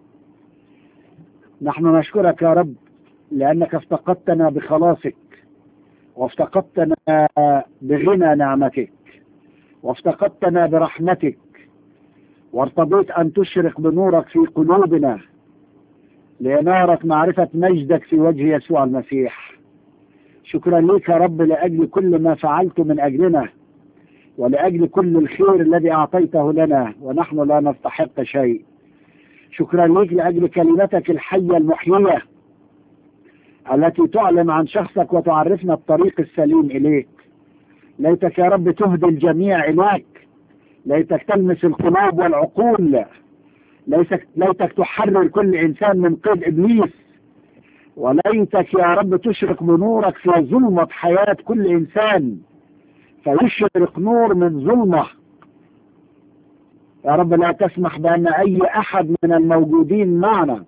نحن نشكرك يا رب لأنك افتقدتنا بخلاصك، وافتقدتنا بغنى نعمتك، وافتقدتنا برحمتك، وارتضيت أن تشرق بنورك في قلوبنا لإنارة معرفة مجدك في وجه يسوع المسيح. شكرا لك يا رب لأجل كل ما فعلت من أجلنا، ولأجل كل الخير الذي أعطيته لنا ونحن لا نستحق شيء. شكرا لك لأجل كلمتك الحية المحيية التي تعلم عن شخصك وتعرفنا الطريق السليم إليك. ليتك يا رب تهدي الجميع إليك، ليتك تلمس القلوب والعقول، ليتك, ليتك تحرر كل إنسان من قيد إبليس، وليتك يا رب تشرق بنورك في ظلمة حياة كل إنسان، فيشرق نور من ظلمة. يا رب لا تسمح بأن أي أحد من الموجودين معنا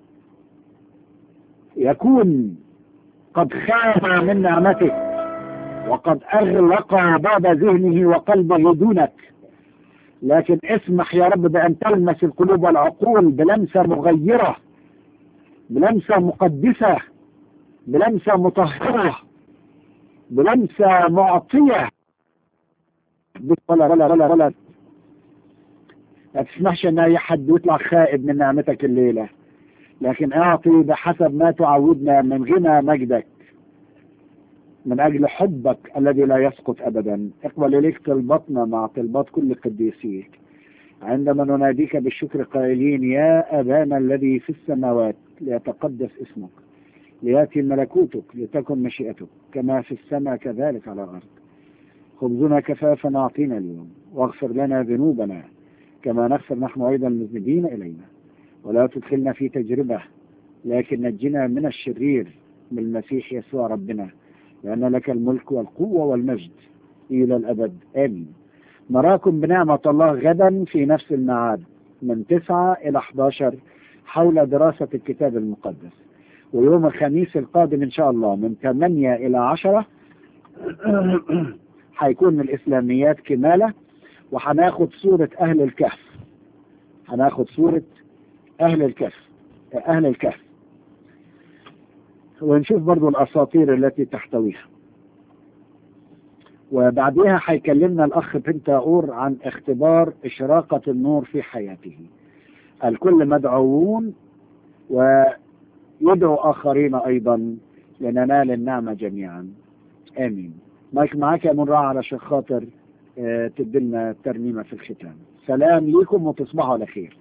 يكون قد خاف من نعمتك وقد أغلق باب ذهنه وقلبه دونك، لكن اسمح يا رب بأن تلمس القلوب والعقول بلمسة مغيرة، بلمسة مقدسة، بلمسة مطهرة، بلمسة معطية. ولا ولا ولا ولا ما تسمحش ان اي حد يطلع خائب من نعمتك الليلة. لكن أعطي بحسب ما تعودنا من غنى مجدك، من أجل حبك الذي لا يسقط أبدا. اقبل إليك طلبتنا مع طلبات كل قديسيك عندما نناديك بالشكر قائلين: يا أبانا الذي في السماوات ليتقدس اسمك، ليأتي ملكوتك، لتكن مشيئتك كما في السماء كذلك على الأرض. خبزنا كفافا أعطينا اليوم، واغفر لنا ذنوبنا كما نغفر نحن أيضا المذنبين إلينا، ولا تدخلنا في تجربة لكن نجنا من الشرير، من المسيح يسوع ربنا، لأن لك الملك والقوة والمجد إلى الأبد آمين. نراكم بنعمة الله غدا في نفس الميعاد من تسعة إلى أحد عشر حول دراسة الكتاب المقدس، ويوم الخميس القادم إن شاء الله من ثمانية إلى عشرة حيكون الإسلاميات كمالة، وحناخد سورة أهل الكهف. هناخد سورة أهل الكهف أهل الكهف ونشوف برضو الأساطير التي تحتويها. وبعدها حيكلمنا الأخ بنتاور عن اختبار إشراقة النور في حياته. الكل مدعوون ويدعو آخرين أيضا لننال النعمة جميعا آمين. مايك معاك يا منرع علشان خاطر اه تدلنا ترنيمة في الختام. سلام ليكم وتصبحوا على خير.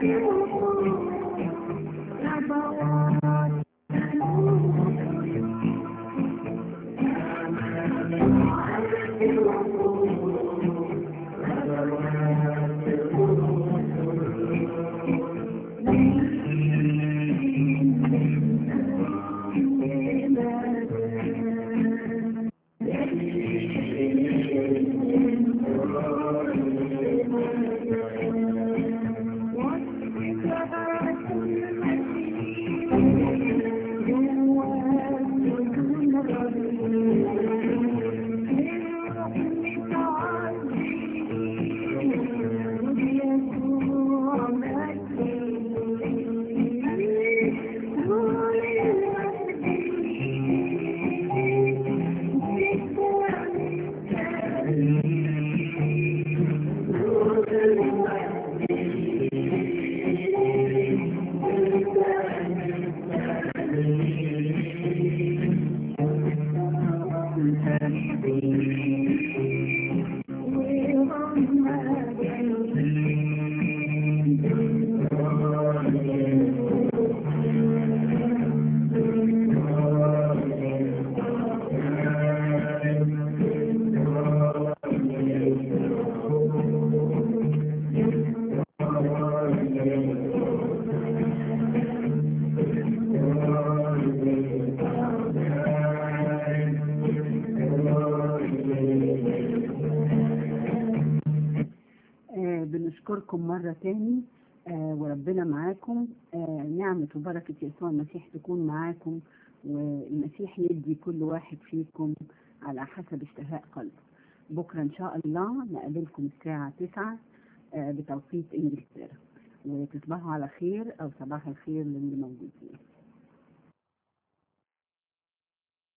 بنشكركم مرة تاني آه وربنا معاكم. آه نعمة وبركة يسوع المسيح تكون معاكم، والمسيح يدي كل واحد فيكم على حسب اشتهاء قلبه. بكرة إن شاء الله نقابلكم الساعة تسعة آه بتوقيت إنجلترا، وتصبحوا على خير أو صباح الخير للي موجودين.